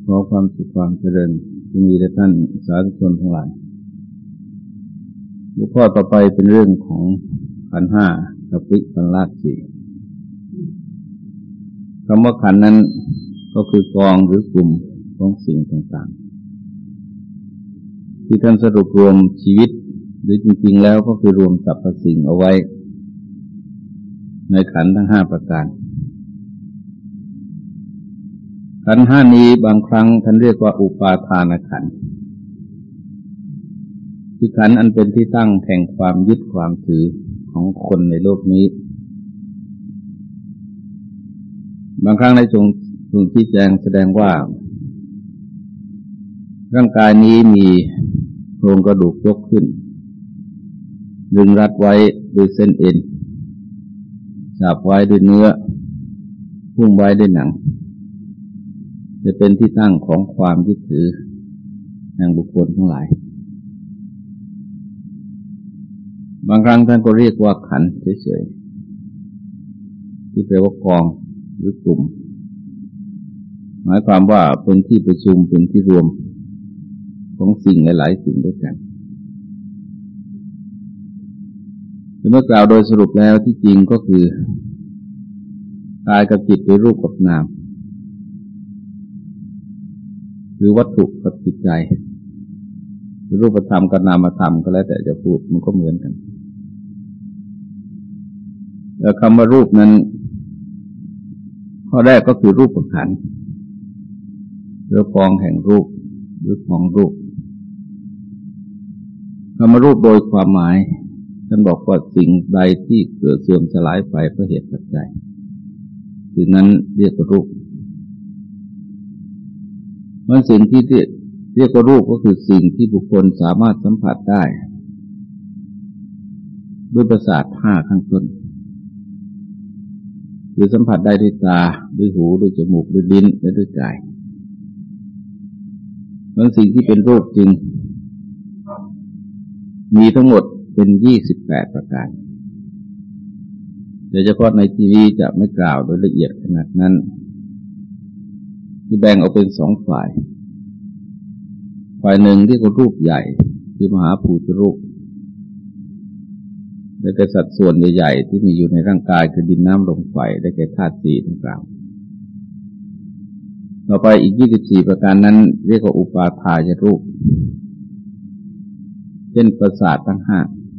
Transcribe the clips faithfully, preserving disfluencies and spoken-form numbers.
ขอความสุขความเจริญจงมีแด่ท่านสาธุชนทั้งหลายหัวข้อต่อไปเป็นเรื่องของขันธ์ห้ากับวิปัสสนาสี่คำว่าขันธ์นั้นก็คือกองหรือกลุ่มของสิ่งต่างๆที่ท่านสรุปรวมชีวิตหรือจริงๆแล้วก็คือรวมสรรพสิ่งเอาไว้ในขันธ์ทั้งห้าประการขันธ์ห้านี้บางครั้งท่านเรียกว่าอุปาทานขันธ์คือขันธ์อันเป็นที่ตั้งแห่งความยึดความถือของคนในโลกนี้บางครั้งในทรงทรงชี้แจงแสดงว่าร่างกายนี้มีโครงกระดูกยกขึ้นดึงรัดไว้ด้วยเส้นเอ็นจับไว้ด้วยเนื้อพุ่งไว้ด้วยหนังจะเป็นที่ตั้งของความยึดถือแห่งบุคคลทั้งหลายบางครั้งท่านก็เรียกว่าขันธ์เฉยๆที่แปลว่ากองหรือกลุ่มหมายความว่าเป็นที่ประชุมเป็นที่รวมของสิ่งหลายๆสิ่งด้วยกันแต่เมื่อกล่าวโดยสรุปแล้วที่จริงก็คือกายกับจิตเป็นรูปกับนามคือวัตถุกับจิตใจคือรูปธรรมกับนามธรรมก็แล้วแต่จะพูดมันก็เหมือนกันแล้วคำว่ารูปนั้นข้อแรกก็คือรูปขันธ์หรือกองแห่งรูปหรือของรูปคำว่ารูปโดยความหมายท่านบอกว่าสิ่งใดที่เกิดเสื่อมสลายไปเพราะเหตุปัจจัยสิ่งนั้นเรียกว่ารูปมันสิ่งที่เรียกว่ารูปก็คือสิ่งที่บุคคลสามารถสัมผัสได้ด้วยประสาทห้าข้างต้นคือสัมผัสได้ด้วยตาด้วยหูด้วยจมูกด้วยลิ้นและด้วยกายมันสิ่งที่เป็นรูปจริงมีทั้งหมดเป็นยี่สิบแปดประการโดยเฉพาะในที่นี้จะไม่กล่าวโดยละเอียดขนาดนั้นที่แบ่งออกเป็นสองฝ่ายฝ่ายหนึ่งที่ก็รูปใหญ่คือมหาภูตรูปได้แก่สัดส่วนใหญ่ๆที่มีอยู่ในร่างกายคือดินน้ำลมไฟได้แก่ธาตุสี่ดังกล่าวต่อไปอีกยี่สิบสี่ประการนั้นเรียกว่าอุปาทายรูปเช่นประสาททั้งห้า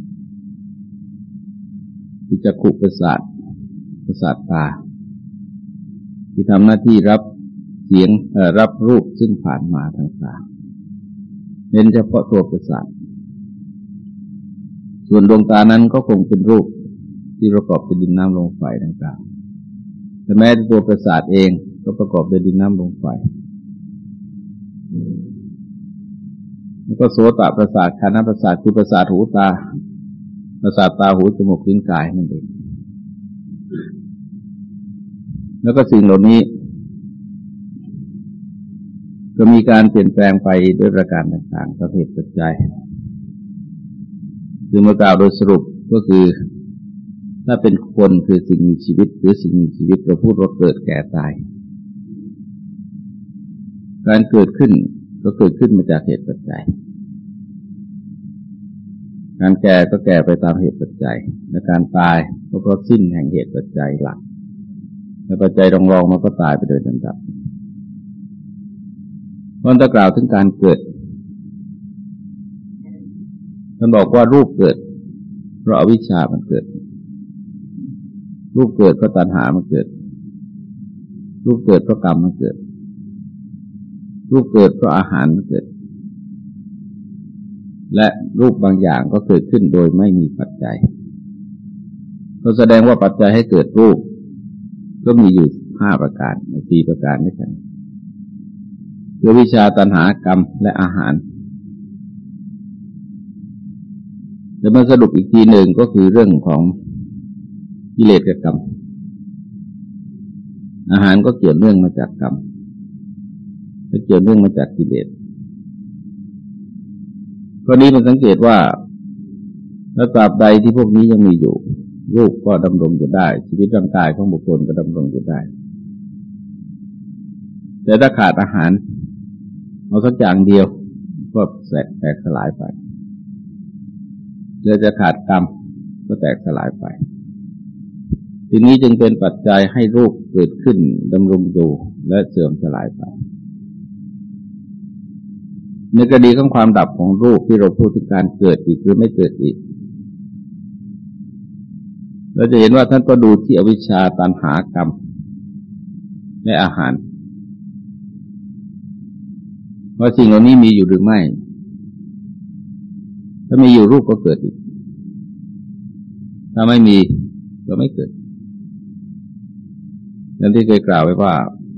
ที่จักขุประสาทประสาทตาที่ทำหน้าที่รับเสียงรับรูปซึ่งผ่านมาทางตาเน้นเฉพาะตัวประสาทส่วนดวงตานั้นก็คงเป็นรูปที่ประกอบด้วยดินน้ำลมไฟดังกล่าวแต่แม้ตัวประสาทเองก็ประกอบด้วยดินน้ำลมไฟแล้วก็โสตประสาทคานประสาทคือประสาทหูตาประสาทตาหูจมูกลิ้นกายนั่นเองแล้วก็สิ่งเหล่านี้ก็มีการเปลี่ยนแปลงไปด้วยประการต่างๆประเภทปัจจัยคือเมื่อกล่าวโดยสรุปก็คือถ้าเป็นคนคือสิ่งมีชีวิตหรือสิ่งมีชีวิตเราพูดว่าเกิดแก่ตายการเกิดขึ้นก็เกิดขึ้นมาจากเหตุปัจจัยการแก่ก็แก่ไปตามเหตุปัจจัยและการตายก็เพราะสิ้นแห่งเหตุปัจจัยหลักและปัจจัยรองๆมันก็ตายไปโดยลำดับมันจะกล่าวถึงการเกิดท่านบอกว่ารูปเกิดเพราะอวิชชามันเกิดรูปเกิดเพราะตัณหามันเกิดรูปเกิดเพราะกรรมมันเกิดรูปเกิดเพราะอาหารมันเกิดและรูปบางอย่างก็เกิดขึ้นโดยไม่มีปัจจัยก็แสดงว่าปัจจัยให้เกิดรูปก็มีอยู่ห้าประการสี่ประการด้วยกันคือวิชชาตัณหากรรมและอาหารแต่มาสรุปอีกทีหนึ่งก็คือเรื่องของกิเลสกับกรรมอาหารก็เกี่ยวเนื่องมาจากกรรมและเกี่ยวเนื่องมาจากกิเลสข้อนี้มันสังเกตว่าถ้าตราบใดที่พวกนี้ยังมีอยู่รูปก็ดำรงอยู่ได้ชีวิตร่างกายของบุคคลก็ดำรงอยู่ได้แต่ถ้าขาดอาหารเอาสักอย่างเดียวก็แตกแตกสลายไปหรือจะขาดกรรมก็แตกสลายไปทีนี้จึงเป็นปัจจัยให้รูปเกิดขึ้นดำรงอยู่และเสื่อมสลายไปในกรณีของความดับของรูปที่เราพูดถึงการเกิดอีกหรือไม่เกิดอีกเราจะเห็นว่าท่านก็ดูที่อวิชชาตัณหากรรมในอาหารว่าสิ่งเหล่านี้มีอยู่หรือไม่ถ้ามีอยู่รูปก็เกิดอีกถ้าไม่มีก็ไม่เกิดนั่นที่เคยกล่าวไว้ว่า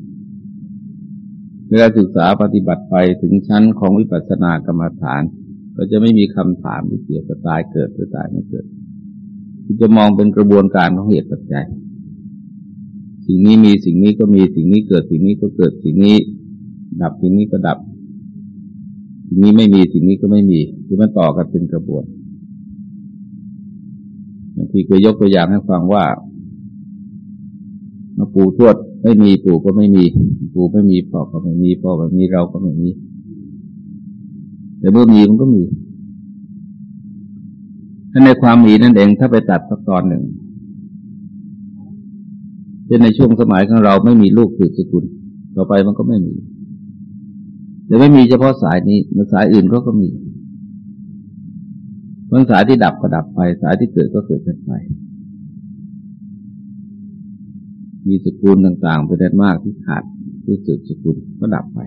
เวลาศึกษาปฏิบัติไปถึงชั้นของวิปัสสนากรรมฐานก็จะไม่มีคำถามที่เกี่ยวกับตายเกิดหรือตายไม่เกิดที่จะมองเป็นกระบวนการของเหตุปัจจัยสิ่งนี้มีสิ่งนี้ก็มีสิ่งนี้เกิดสิ่งนี้ก็เกิดสิ่งนี้ดับสิ่งนี้ก็ดับสิ่งนี้ไม่มีสิ่งนี้ก็ไม่มีคือมันต่อกันเป็นกระบวนบางทีเคยยกตัวอย่างให้ฟังว่าปู่ทวดไม่มีปู่ก็ไม่มีปู่ไม่มีพ่อก็ไม่มีพ่อไม่มีเราก็ไม่มีแต่เมื่อมีมันก็มีถ้าในความมีนั่นเองถ้าไปตัดสักตอนหนึ่งเช่นในช่วงสมัยของเราไม่มีลูกสืบสกุลต่อไปมันก็ไม่มีแต่ไม่มีเฉพาะสายนี้สายอื่นก็ก็มีบางสายที่ดับก็ดับไปสายที่เกิดก็เกิดกันไปมีสกุลต่างๆเป็นมากที่ขาดผู้สืบสกุลก็ดับไป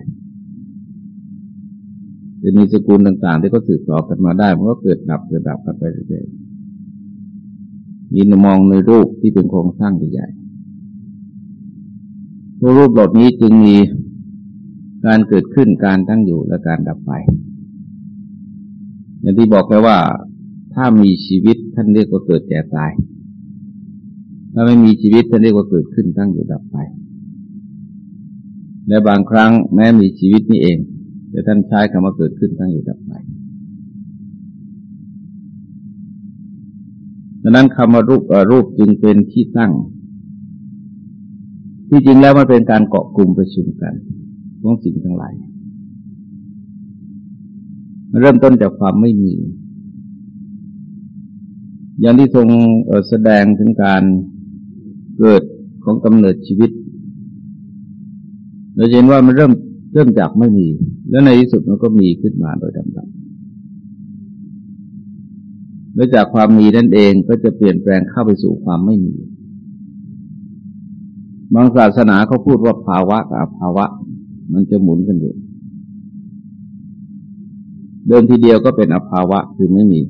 จะมีสกุลต่างๆที่ก็สืบต่อกันมาได้มันก็เกิดดับเกิดดับกันไปเรื่อยๆยินมองในรูปที่เป็นโครงสร้างใหญ่ๆตัวรูปเหล่านี้จึงมีการเกิดขึ้นการตั้งอยู่และการดับไปอย่างที่บอกไปว่าถ้ามีชีวิตท่านเรียกว่าเกิดแก่ตายถ้าไม่มีชีวิตท่านเรียกว่าเกิดขึ้นตั้งอยู่ดับไปและบางครั้งแม้มีชีวิตนี่เองแต่ท่านใช้คำว่าเกิดขึ้นตั้งอยู่ดับไปดังนั้นคำว่ารูปรูปจึงเป็นที่ตั้งที่จริงแล้วมันเป็นการเกาะกลุ่มประชุมกันของสิ่งทั้งหลายมันเริ่มต้นจากความไม่มีอย่างที่ทรงแสดงถึงการเกิดของกำเนิดชีวิตเราเห็นว่ามันเริ่มเริ่มจากไม่มีแล้วในที่สุดมันก็มีขึ้นมาโดยลำดับแล้วจากความมีนั่นเองก็จะเปลี่ยนแปลงเข้าไปสู่ความไม่มีบางศาสนาเขาพูดว่าภาวะกับอภาวะมันจะหมุนกันอยู่เดิมทีเดียวก็เป็นอภาวะคือไม่มี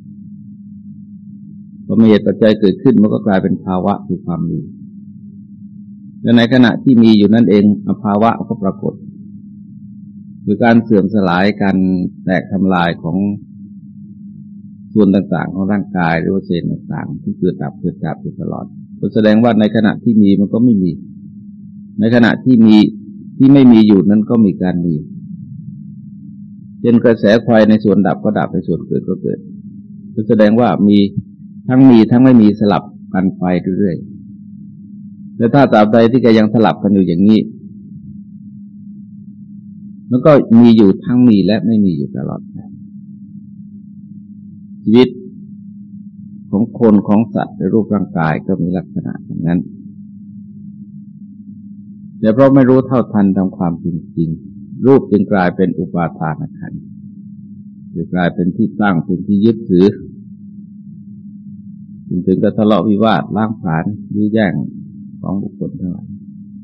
พอมีเหตุปัจจัยเกิดขึ้นมันก็กลายเป็นภาวะคือความมีและในขณะที่มีอยู่นั่นเองอภาวะก็ปรากฏคือการเสื่อมสลายการแตกทำลายของส่วนต่างๆของร่างกายหรือว่าเซลล์ต่างๆที่เกิดดับเกิดดับอยู่ตลอดก็แสดงว่าในขณะที่มีมันก็ไม่มีในขณะที่มีที่ไม่มีอยู่นั้นก็มีการมีเป็นกระแสไฟในส่วนดับก็ดับในส่วนเกิดก็เกิดก็แสดงว่ามีทั้งมีทั้งไม่มีสลับกันไปเรื่อยๆแต่ถ้าตราบใดที่แกยังสลับกันอยู่อย่างนี้มันก็มีอยู่ทั้งมีและไม่มีอยู่ตลอดไปชีวิตของคนของสัตว์ในรูปร่างกายก็มีลักษณะอย่างนั้นแต่เพราะไม่รู้เท่าทันตามความเป็นจริงรูปจึงกลายเป็นอุปาทานขันธ์หรือกลายเป็นที่ตั้งเป็นที่ยึดถือจนถึงกับทะเลาะวิวาทล้างผลาญยื้อแย่งของบุคคลทั้งหลาย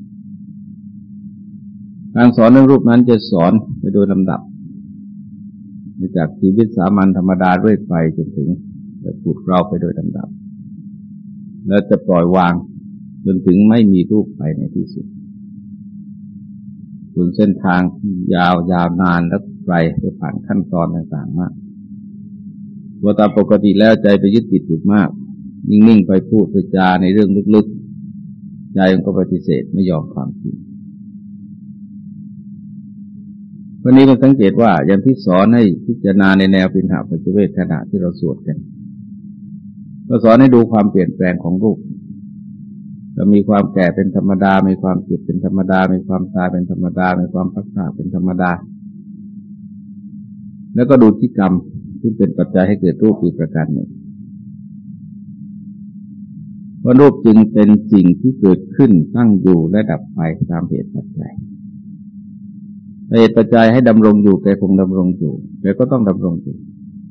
การสอนเรื่องรูปนั้นจะสอนไปโดยลำดับจากชีวิตสามัญธรรมดาเรื่อยไปจนถึงจะปูดเราไปโดยลำดับแล้วจะปล่อยวางจนถึงไม่มีรูปไปในที่สุดส่วนเส้นทางยาวยาวนานและไกลโดยผ่านขั้นตอนต่างๆมากว่าตามปกติแล้วใจไปยึดติดอยู่มากนิ่งๆไปพูดไปจาในเรื่องลึกๆใจมันก็ปฏิเสธไม่ยอมความจริงวันนี้เราสังเกตว่าอย่างที่สอนให้พิจารณาในแนวปิณหปัจจเวทขณะที่เราสวดกันเราสอนให้ดูความเปลี่ยนแปลงของรูปก็มีความแก่เป็นธรรมดามีความเจ็บเป็นธรรมดามีความตายเป็นธรรมดามีความพัดพลาดเป็นธรรมดาแล้วก็ดูที่กรรมซึ่งเป็นปัจจัยให้เกิดรูปอีกประการหนึ่งว่ารูปจึงเป็นสิ่งที่เกิดขึ้นตั้งอยู่และดับไปตามเหตุปัจจัยเหตุปัจจัยให้ดำรงอยู่แกคงดำรงอยู่แกก็ต้องดำรงอยู่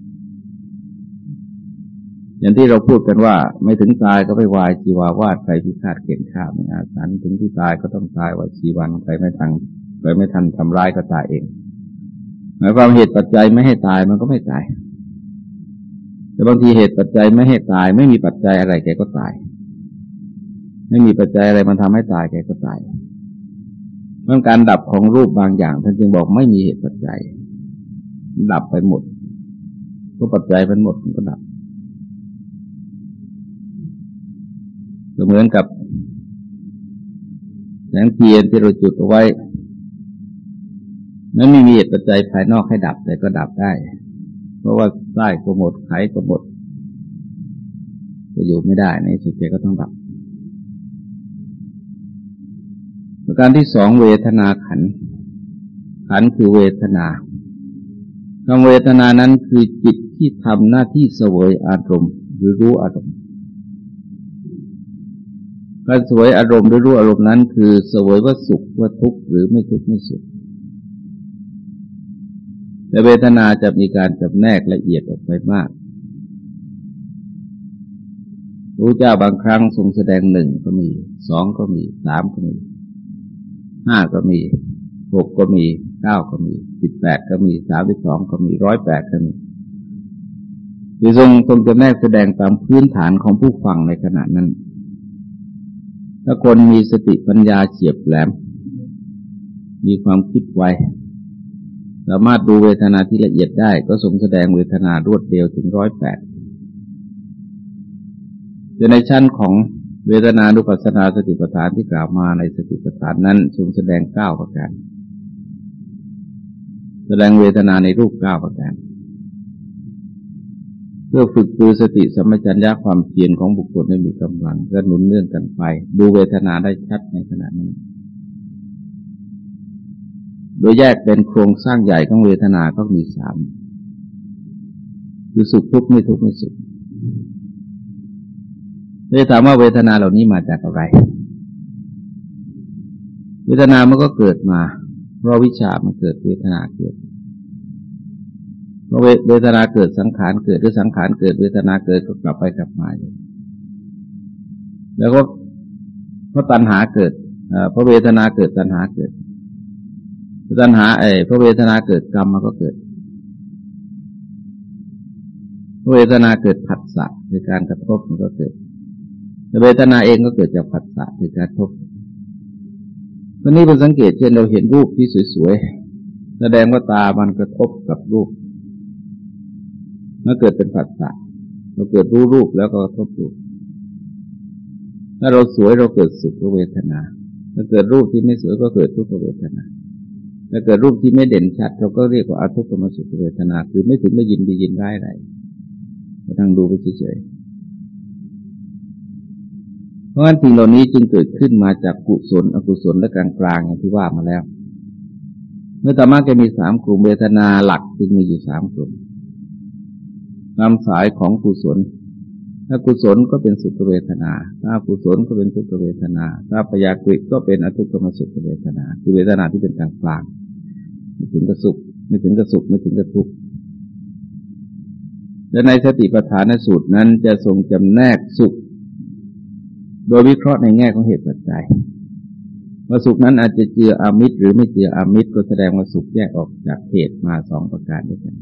อย่างที่เราพูดกันว่าไม่ถึงตายก็ไปวายชีวาวาดใครพิฆาตเก่งข้าไม่อาสันถึงที่ตายก็ต้องตายว่าชีวันใครไม่ทันใครไม่ทันทำร้ายก็ตายเองหมายความเหตุปัจจัยไม่ให้ตายมันก็ไม่ตายแต่บางทีเหตุปัจจัยไม่ให้ตายไม่มีปัจจัยอะไรแกก็ตายไม่มีปัจจัยอะไรมันทำให้ตายแกก็ตายเมื่อการดับของรูปบางอย่างท่านจึงบอกไม่มีเหตุปัจจัยดับไปหมดก็ปัจจัยมันหมดมันก็ดับก็เหมือนกับแสงเทียนที่เราจุดเอาไว้นั้นไม่มีเหตุปัจจัยภายนอกให้ดับแต่ก็ดับได้เพราะว่าไส้ก็หมดไขก็หมดจะอยู่ไม่ได้ในสุดท้ายก็ต้องดับประการที่สองเวทนาขันธ์ขันธ์คือเวทนาคำเวทนานั้นคือจิตที่ทำหน้าที่เสวยอารมณ์หรือรู้อารมณ์การเสวยอารมณ์หรือรู้อารมณ์นั้นคือเสวยว่าสุขว่าทุกข์หรือไม่ทุกข์ไม่สุขแต่เวทนาจะมีการจำแนกละเอียดออกไปมากพระเจ้าบางครั้งทรงแสดงหนึ่งก็มีสองก็มีสามก็มีห้าก็มีหกก็มีเก้าก็มีสิบแปดก็มีสามสิบสองก็มีร้อยแปดก็มีคือทรงทรงจำแนกแสดงตามพื้นฐานของผู้ฟังในขณะนั้นถ้าคนมีสติปัญญาเฉียบแหลมมีความคิดไวสามารถดูเวทนาที่ละเอียดได้ก็ทรงแสดงเวทนารวดเดียวถึงร้อยแปดแต่ในชั้นของเวทนานุปัสสนาสติปัฏฐานที่กล่าวมาในสติปัฏฐานนั้นทรงแสดงเก้าประการแสดงเวทนาในรูปเก้าประการเพื่อฝึกดูสติสัมปชัญญะความเพียรของบุคคลให้มีกำลังและหนุนเนื่องกันไปดูเวทนาได้ชัดในขณะนั้นโดยแยกเป็นโครงสร้างใหญ่ของเวทนาก็มีสามคือสุขทุกข์ไม่ทุกข์ไม่สุขเลยถามว่าเวทนาเหล่านี้มาจากอะไรเวทนามันก็เกิดมาเพราะวิชามันเกิดเวทนาเกิดเพราะเวทนาเกิดสังขารเกิดหรือสังขารเกิดเวทนาเกิดก็กลับไปกลับมาอยู่แล้วก็เพราะตัณหาเกิดเพราะเวทนาเกิดตัณหาเกิดตัณหาไอ้เพราะเวทนาเกิดกรรมมันก็เกิดเพราะเวทนาเกิดผัสสะคือการกระทบมันก็เกิดแต่เวทนาเองก็เกิดจากผัสสะคือการกระทบวันนี้เป็นสังเกตเช่นเราเห็นรูปที่สวยๆแสดงว่าตามันกระทบกับรูปเมื่อเกิดเป็นผัสสะเราเกิดรู้รูปแล้วก็กระทบรูปถ้าเราสวยเราเกิดสุขเวทนาถ้าเกิดรูปที่ไม่สวยก็เกิดทุกขเวทนาถ้าเกิดรูปที่ไม่เด่นชัดเราก็เรียกว่าอทุกขมสุขเวทนาคือไม่ถึงได้ยินได้ยินได้อะไรก็ทั้งดูไปเฉยๆเพราะฉะนั้นสิ่งเหล่านี้จึงเกิดขึ้นมาจากกุศลอกุศลและกลางๆอย่างที่ว่ามาแล้วเมื่อธรรมะจะมีสามกลุ่มเวทนาหลักจึงมีอยู่สามกลุ่มตามสายของกุศลถ้ากุศลก็เป็นสุขเวทนาถ้าอกุศลก็เป็นทุกขเวทนาถ้าพยากฤิก็เป็นอทุกขมสุขเวทนาคือเวทนาที่เป็นกลางกลางไม่ถึงกับสุขไม่ถึงกับสุขไม่ถึงกับทุกข์และในสติปัฏฐานสูตรนั้นจะทรงจำแนกสุขโดยวิเคราะห์ในแง่ของเหตุปัจจัยว่าสุขนั้นอาจจะเจืออามิตรหรือไม่เจืออามิตรก็แสดงว่าสุขแยกออกจากเหตุมาสองประการด้วยกัน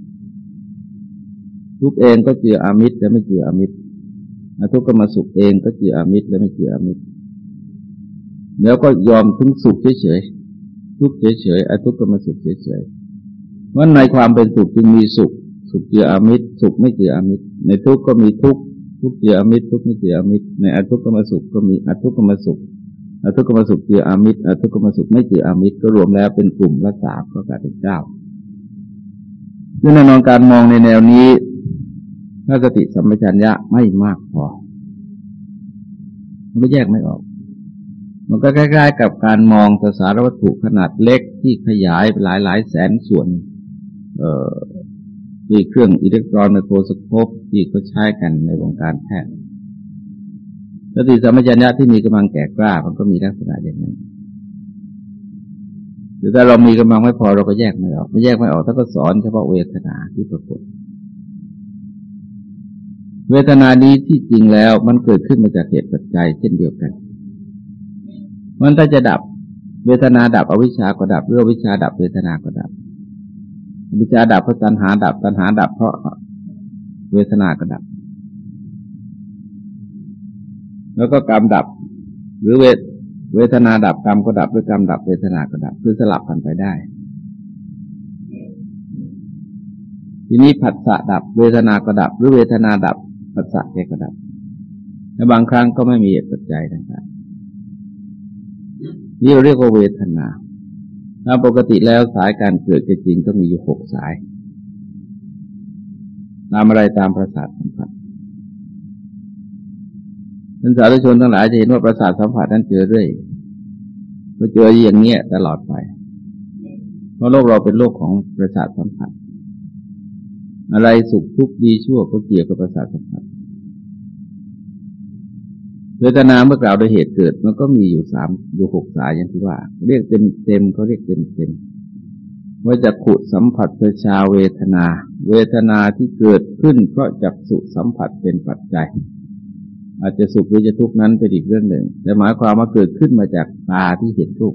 ทุกข์เองก็เจืออามิตรและไม่เจืออามิตรอทุกขมสุขเองก็เจืออามิตรและไม่เจืออามิตรแล้วก็ยอมถึงสุขเฉยๆทุกข์เฉยๆอทุกขมสุขเฉยๆว่าในความเป็นสุขจึงมีสุขสุขเจืออามิตรสุขไม่เจืออามิตรในทุกข์ก็มีทุกข์ทุกข์เจืออามิตรทุกข์ไม่เจืออามิตรในอทุกขมสุขก็มีอทุกขมสุขอทุกขมสุขเจืออามิตรอทุกขมสุขไม่เจืออามิตรก็รวมแล้วเป็นกลุ่มละสามพระกาเป็นเจ้าซึ่งแน่นอนการมองในแนวนี้ถ้าสติสัมปชัญญะไม่มากพอมันก็แยกไม่ออกมันก็ใกล้ๆกับการมองสสารวัตถุขนาดเล็กที่ขยายหลายหลายแสนส่วนเอ่อด้วยเครื่องอิเล็กตรอนไมโครสโคปที่เขาใช้กันในวงการแพทย์สติสัมปชัญญะที่มีกำลังแก่กล้ามันก็มีลักษณะอย่างนั้นหรือถ้าเรามีกำลังไม่พอเราก็แยกไม่ออกไม่แยกไม่ออกถ้าก็สอนเฉพาะเวทนาที่ปรากฏเวทนานี้ที่จริงแล้วมันเกิดขึ้นมาจากเหตุปัจจัยเช่นเดียวกันมันถ้าจะดับเวทนาดับอวิชชาก็ดับหรืออวิชชาดับเวทนาก็ดับอวิชชาดับเพราะตัณหาดับตัณหาดับเพราะเวทนาก็ดับแล้วก็กรรมดับหรือเวทเวทนาดับกรรมก็ดับหรือกรรมดับเวทนาก็ดับคือสลับกันไปได้ทีนี้ผัสสะดับเวทนาก็ดับหรือเวทนาดับผัสสะแกก็ดับและบางครั้งก็ไม่มีเหตุปัจจัยต่างๆนี่เราเรียกว่าเวทนาตามปกติแล้วสายการเกิดจริงก็มีอยู่หกสายตามอะไรตามประสาทสัมผัสท่านสาธุชนทั้งหลายจะเห็นว่าประสาทสัมผัสนั้นเจอเรื่อยก็เจออย่างเงี้ยตลอดไปเพราะโลกเราเป็นโลกของประสาทสัมผัสอะไรสุขทุกข์ดีชั่วก็เกี่ยวกับประสาทสัมผัสเวทนาเมื่อกล่าวโดยเหตุเกิดมันก็มีอยู่สามอยู่หกสายอย่างที่ว่าเรียกเต็มเต็มเขาเรียกเต็มเต็มว่าจักขุสัมผัสประชาเวทนาเวทนาที่เกิดขึ้นเพราะจักษุสัมผัสเป็นปัจจัยอาจจะสุขหรือจะทุกข์นั้นเป็นอีกเรื่องหนึ่งแต่หมายความว่าเกิดขึ้นมาจากตาที่เห็นรูป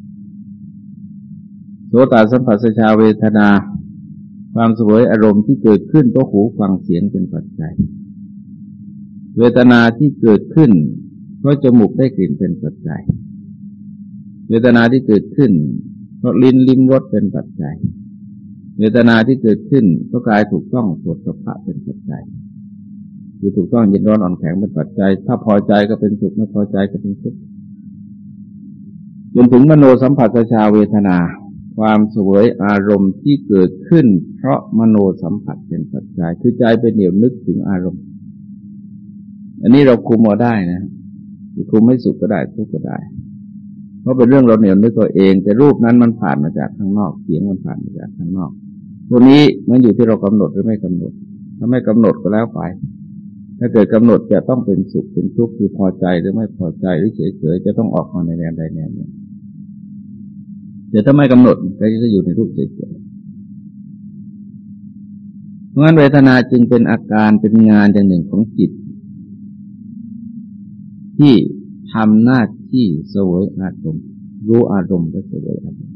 โสตสัมผัสประชาเวทนาความเสวยอารมณ์ที่เกิดขึ้นเพราะหูฟังเสียงเป็นปัจจัยเวทนาที่เกิดขึ้นเพราะจมูกได้กลิ่นเป็นปัจจัยเวทนาที่เกิดขึ้นเพราะลิ้นลิ้มรสเป็นปัจจัยเวทนาที่เกิดขึ้นเพราะกายถูกต้องโผฏฐัพพะเป็นปัจจัยคือถูกต้องเย็นร้อนอ่อนแข็งเป็นปัจจัยถ้าพอใจก็เป็นสุขไม่พอใจก็เป็นทุกข์จนถึงมโนสัมผัสประชาเวทนาความเสวยอารมณ์ที่เกิดขึ้นเพราะมโนสัมผัสเป็นปัจจัยคือใจเป็นเหนี่ยวนึกถึงอารมณ์อันนี้เราคุมเอาได้นะคุมไม่สุขก็ได้ทุกข์ก็ได้เพราะเป็นเรื่องเราเหนี่ยวนึกตัวเองแต่รูปนั้นมันผ่านมาจากข้างนอกเสียงมันผ่านมาจากข้างนอกพวกนี้มันอยู่ที่เรากำหนดหรือไม่กำหนดถ้าไม่กำหนดก็แล้วไปถ้าเกิดกำหนดจะต้องเป็นสุขเป็นทุกข์คือพอใจหรือไม่พอใจหรือเฉยๆจะต้องออกมาในแนวใดแนวหนึ่งแต่ถ้าไม่กำหนดก็จะอยู่ในรูปเฉยๆเพราะงั้นเวทนาจึงเป็นอาการเป็นงานอย่างหนึ่งของจิตที่ทำหน้าที่เสวยอารมณ์รู้อารมณ์และเสวยอารมณ์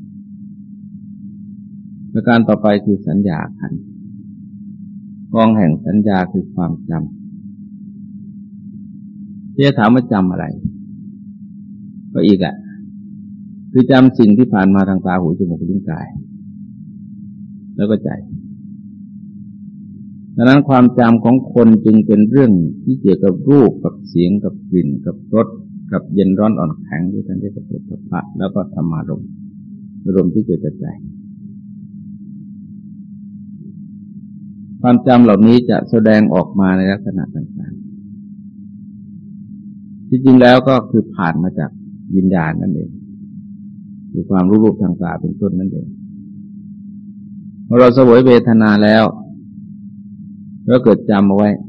ประการต่อไปคือสัญญาขันธ์กองแห่งสัญญาคือความจำที่จะถามว่าจำอะไรก็อีกอ่ะคือจำสิ่งที่ผ่านมาทางตาหูจมูกลิ้นกายแล้วก็ใจดังนั้นความจำของคนจึงเป็นเรื่องที่เกี่ยวกับรูปกับเสียงกับกลิ่นกับรสกับเย็นร้อนอ่อนแข็งที่ท่านได้ประสบสัมผัสแล้วก็ธรรมารมณ์อารมณ์ที่เกิดจากใจความจำเหล่านี้จะแสดงออกมาในลักษณะต่างๆที่จริงแล้วก็คือผ่านมาจากวิญญาณนั่นเองคือความรู้รูปทางตาเป็นต้นนั่นเองเมื่อเราเสวยเวทนาแล้วเราเกิดจำเอาไว้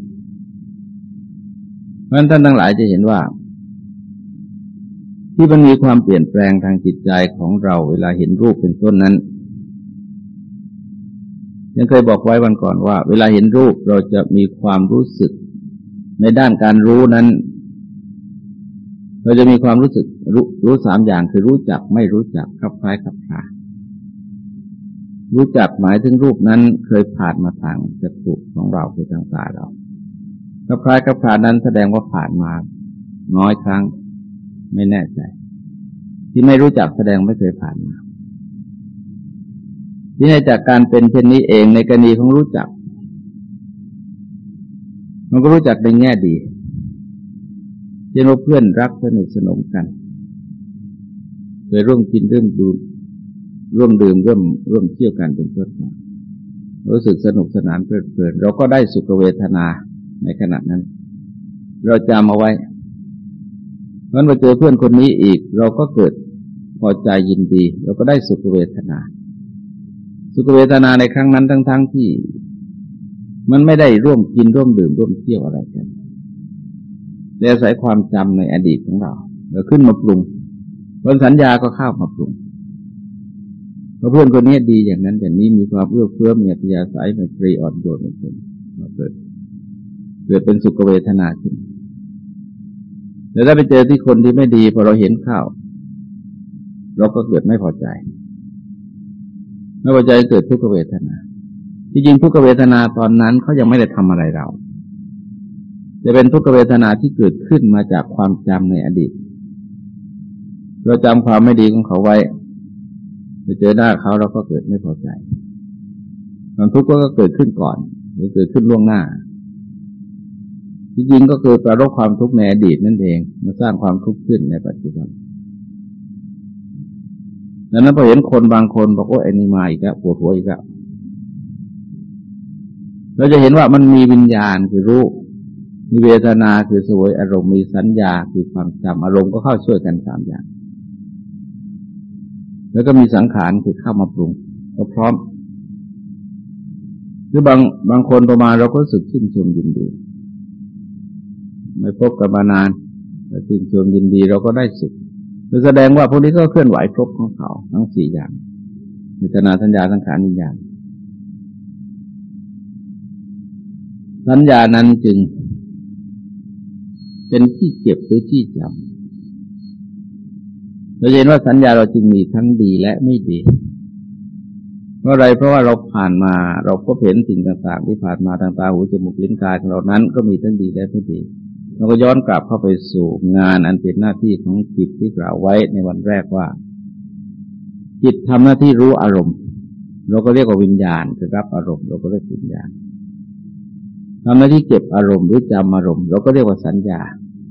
เพราะฉะนั้นท่านทั้งหลายจะเห็นว่าที่มันมีความเปลี่ยนแปลงทางจิตใจของเราเวลาเห็นรูปเป็นต้นนั้นยังเคยบอกไว้วันก่อนว่าเวลาเห็นรูปเราจะมีความรู้สึกในด้านการรู้นั้นเราจะมีความรู้สึกรู้รู้สามอย่างคือรู้จักไม่รู้จักคลับคล้ายคลับคลารู้จักหมายถึงรูปนั้นเคยผ่านมาทางจักษุของเราคือทางตาเราคลับคล้ายคลับคลานั้นแสดงว่าผ่านมาน้อยครั้งไม่แน่ใจที่ไม่รู้จักแสดงไม่เคยผ่านมาที่ในจากการเป็นเช่นนี้เองในกรณีของรู้จักมันก็รู้จักในแง่ดีเช่นว่าเพื่อนรักสนิทสนมกันเคยร่วมกินร่วมดื่มร่วมดื่มร่วมร่วมเที่ยวกันเป็นต้นรู้สึกสนุกสนานเพลิดเพลินเราก็ได้สุขเวทนาในขณะนั้นเราจำเอาไว้งั้นมาเจอเพื่อนคนนี้อีกเราก็เกิดพอใจยินดีเราก็ได้สุขเวทนาสุขเวทนาในครั้งนั้นทั้งๆที่มันไม่ได้ร่วมกินร่วมดื่มร่วมเที่ยวอะไรกันแต่อาศัยความจำในอดีตของเราเราขึ้นมาปรุงผลสัญญาก็เข้ามาปรุงเพราะเพื่อนคนนี้ดีอย่างนั้นอย่างนี้มีความเอื้อเฟื้อมีอัธยาศัยไมตรีอ่อนโยนเป็นต้นเกิดเกิดเป็นสุขเวทนาขึ้นแต่ถ้าไปเจอที่คนที่ไม่ดีพอเราเห็นเข้าเราก็เกิดไม่พอใจไม่พอใจเกิดทุกขเวทนาที่จริงทุกขเวทนาตอนนั้นเขายังไม่ได้ทำอะไรเราจะเป็นทุกขเวทนาที่เกิดขึ้นมาจากความจำในอดีตเราจำความไม่ดีของเขาไว้ไปเจอหน้าเขาเราก็เกิดไม่พอใจความทุกข์ก็เกิดขึ้นก่อนหรือเกิดขึ้นล่วงหน้าที่จริงก็คือประรบความทุกข์ในอดีตนั่นเองมาสร้างความทุกข์ขึ้นในปัจจุบันดังนั้นพอเห็นคนบางคนบอกว่าไอ้นี่มาอีกแล้วปวดหัวอีกแล้วเราจะเห็นว่ามันมีวิญญาณคือรู้มีเวทนาคือสวยอารมณ์มีสัญญาคือความจำอารมณ์ก็เข้าช่วยกันสามอย่างแล้วก็มีสังขารคือเข้ามาปรุงก็พร้อมหรือบางบางคนประมาณเราก็รู้สึกชื่นชมยินดีไม่พบกันมานานแต่ชื่นชมยินดีเราก็ได้สุขแสดงว่าพวกนี้ก็เคลื่อนไหวครบของเขาทั้งสี่อย่างเวทนาสัญญาสังขารวิญญาณสัญญานั้นจึงเป็นที่เก็บหรือที่จำเราเห็นว่าสัญญาเราจึงมีทั้งดีและไม่ดีเพราะอะไรเพราะว่าเราผ่านมาเราก็เห็นสิ่งต่างๆที่ผ่านมาทางตาหูจมูกลิ้นกายของเรานั้นก็มีทั้งดีและไม่ดีเราก็ย้อนกลับเข้าไปสู่งานอันเป็นหน้าที่ของจิตที่กล่าวไว้ในวันแรกว่าจิตทำหน้าที่รู้อารมณ์เราก็เรียกว่าวิญญาณคือรับอารมณ์เราก็เรียกวิญญาณทำหน้าที่เก็บอารมณ์หรือจำอารมณ์เราก็เรียกว่าสัญญา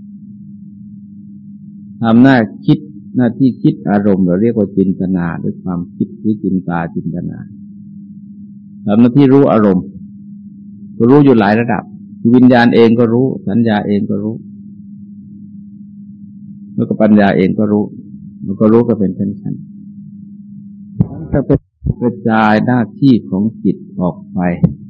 ทำหน้าคิดหน้าที่คิดอารมณ์เราเรียกว่าจินตนาหรือความคิดหรือจินตาจินตนาทำหน้าที่รู้อารมณ์ก็รู้อยู่หลายระดับวิญญาณเองก็รู้สัญญาเองก็รู้แล้วก็ปัญญาเองก็รู้มันก็รู้ก็เป็นชั้นๆถ้าเป็นกระจายหน้าที่ของจิตออกไป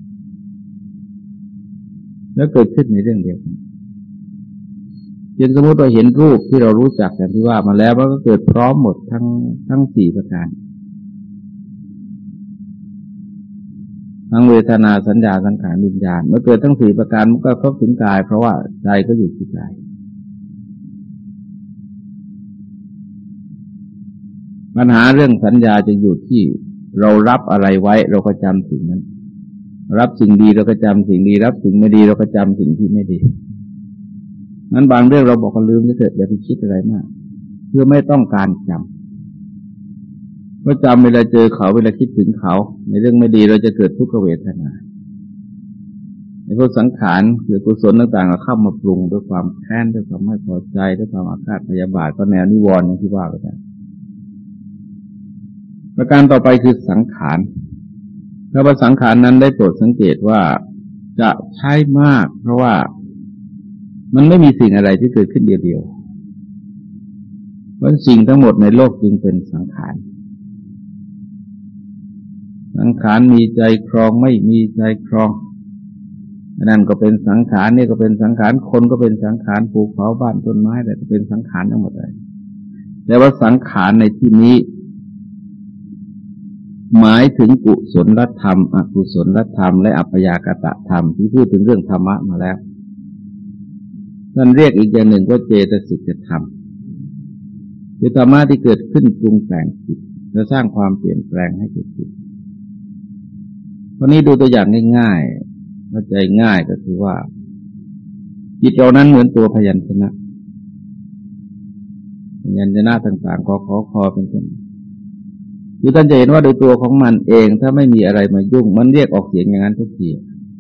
แล้วเกิดขึ้นในเรื่องเดียวกันเช่นสมมติเราเห็นรูปที่เรารู้จักอย่างที่ว่ามาแล้วมันก็เกิดพร้อมหมดทั้งทั้งสี่ประการทั้งเวทนาสัญญาสังขารวิญญาณเมื่อเกิดทั้งสี่ประการมันก็เข้าถึงกายเพราะว่าใจก็อยู่ที่กายปัญหาเรื่องสัญญาจะอยู่ที่เรารับอะไรไว้เราก็จำสิ่งนั้นรับสิ่งดีเราก็จำสิ่งดีรับสิ่งไม่ดีเราก็จำสิ่งที่ไม่ดีนั้นบางเรื่องเราบอกว่าลืมเถอะอย่าไปคิดอะไรมากเพื่อไม่ต้องการจำเมื่อจำเวลาเจอเขาเวลาคิดถึงเขาในเรื่องไม่ดีเราจะเกิดทุกขเวทนาในพวกสังขารคือกุศลต่างๆเราเข้ามาปรุงด้วยความแค้นด้วยความไม่พอใจด้วยความอาฆาตพยาบาทก็แนวนิวรณ์อย่างที่ว่าไปแล้วประการต่อไปคือสังขารถ้าว่าสังขารนั้นได้โปรดสังเกตว่าจะใช้มากเพราะว่ามันไม่มีสิ่งอะไรที่เกิดขึ้นเดียวๆเพราะสิ่งทั้งหมดในโลกจึงเป็นสังขารสังขารมีใจครองไม่มีใจครองนั่นก็เป็นสังขารนี่ก็เป็นสังขารคนก็เป็นสังขารภูเขาบ้านต้นไม้อะไรก็เป็นสังขารทั้งหมดเลยแต่ว่าสังขารในที่นี้หมายถึงกุศลธรรมอกุศลธรรมและอัปยากตธรรมที่พูดถึงเรื่องธรรมะมาแล้วท่านเรียกอีกอย่างหนึ่งว่าเจตสิกธรรมคือธรรมะที่เกิดขึ้นปรุงแต่งจิตและสร้างความเปลี่ยนแปลงให้เกิดจิตวันนี้ดูตัวอย่างง่ายๆเข้าใจง่ายก็คือว่าจิตเรานั้นเหมือนตัวพยัญชนะพยัญชนะต่างๆกขอคอเป็นต้นคือท่านจะเห็นว่าโดยตัวของมันเองถ้าไม่มีอะไรมายุ่งมันเรียกออกเสียงอย่างนั้นทุกที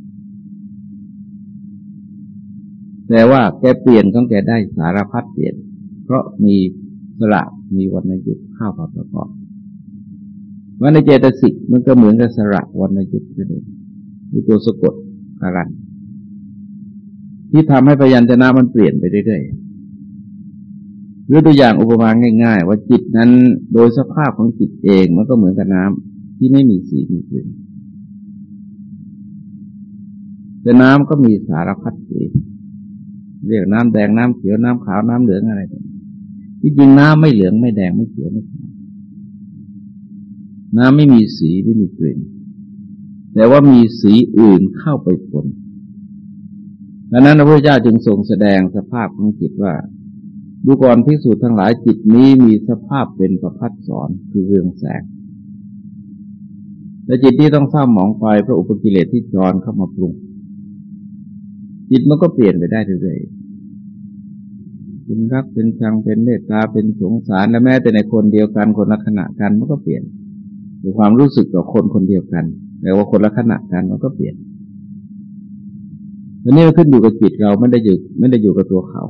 แต่ว่าแกเปลี่ยนต้องแกได้สารพัดเปลี่ยนเพราะมีสระมีวรรณยุกต์เข้ามาประกอบว่าในเจตสิกมันก็เหมือนกับสระวรรณยุกต์เลยมีตัวสะกดการันที่ทำให้พยัญชนะมันเปลี่ยนไปเรื่อยหรือตัวอย่างอุปมาง่ายๆว่าจิตนั้นโดยสภาพของจิตเองมันก็เหมือนกับน้ำที่ไม่มีสีมีกลิ่นแต่น้ำก็มีสารพัดสีเรียกน้ำแดงน้ำเขียวน้ำขาวน้ำเหลืองอะไรต่างๆที่จริงน้ำไม่เหลืองไม่แดงไม่เขียวไม่ขาวน้ำไม่มีสีไม่มีกลิ่นแต่ว่ามีสีอื่นเข้าไปปนดังนั้นพระพุทธเจ้าจึงทรงแสดงสภาพของจิตว่าดูก่อนภิกษุทั้งหลายจิตนี้มีสภาพเป็นประภัสสรคือเรืองแสงและจิตที่ต้องเศร้าหมองไปเพราะอุปกิเลสที่จรเข้ามาปรุงจิตมันก็เปลี่ยนไปได้เรื่อยๆเป็นรักเป็นชังเป็นเมตตาเป็นสงสารและแม้แต่ในคนเดียวกันคนละขณะกันมันก็เปลี่ยนด้วยความรู้สึกต่อคนคนเดียวกันแต่ว่าคนละขณะกันมันก็เปลี่ยนอันนี้มันขึ้นอยู่กับจิตเราไม่ได้อยู่ไม่ได้อยู่กับตัวเขา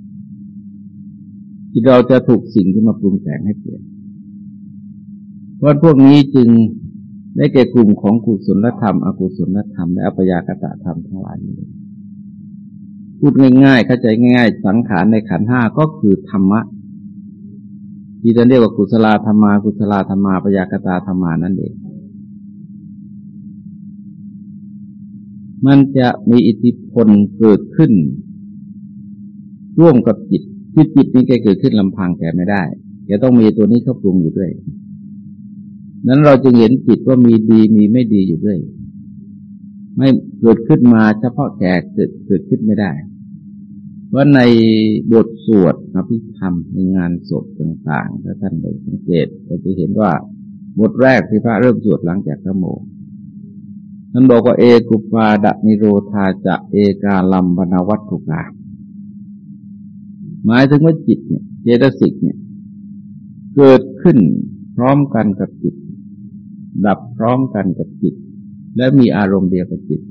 จิตเราจะถูกสิ่งที่มาปรุงแต่งให้เปลี่ยนเพราะพวกนี้จึงได้แก่กลุ่มของกุศลธรรมอกุศลธรรมและอัปยากตธรรมทั้งหลายนี้พูดง่ายๆเข้าใจง่ายๆสังขารในขันธ์ห้าก็คือธรรมะที่จะเรียกว่ากุศลธรรมากุศลธรรมาอัปยากตธรรมานั่นเองมันจะมีอิทธิพลเกิดขึ้นร่วมกับจิตที่จิตนี้แกเกิดขึ้นลำพังแกไม่ได้แกต้องมีตัวนี้เข้าปรุงอยู่ด้วยนั้นเราจึงเห็นจิตว่ามีดีมีไม่ดีอยู่ด้วยไม่เกิดขึ้นมาเฉพาะแก่เกิดเกิดขึ้นไม่ได้ว่าในบทสวดอภิธรรมในงานศพต่างๆถ้าท่านได้สังเกตเราจะเห็นว่าบทแรกที่พระเริ่มสวดหลังจากพระโมกข์ท่านบอกว่าเอกุปาดะนิโรธาจะเอกาลัมปนาวัตถุกาหมายถึงว่าจิตเนี่ยเจตสิกเนี่ยเกิดขึ้นพร้อมกันกับจิตดับพร้อมกันกับจิตและมีอารมณ์เดียวกับจิต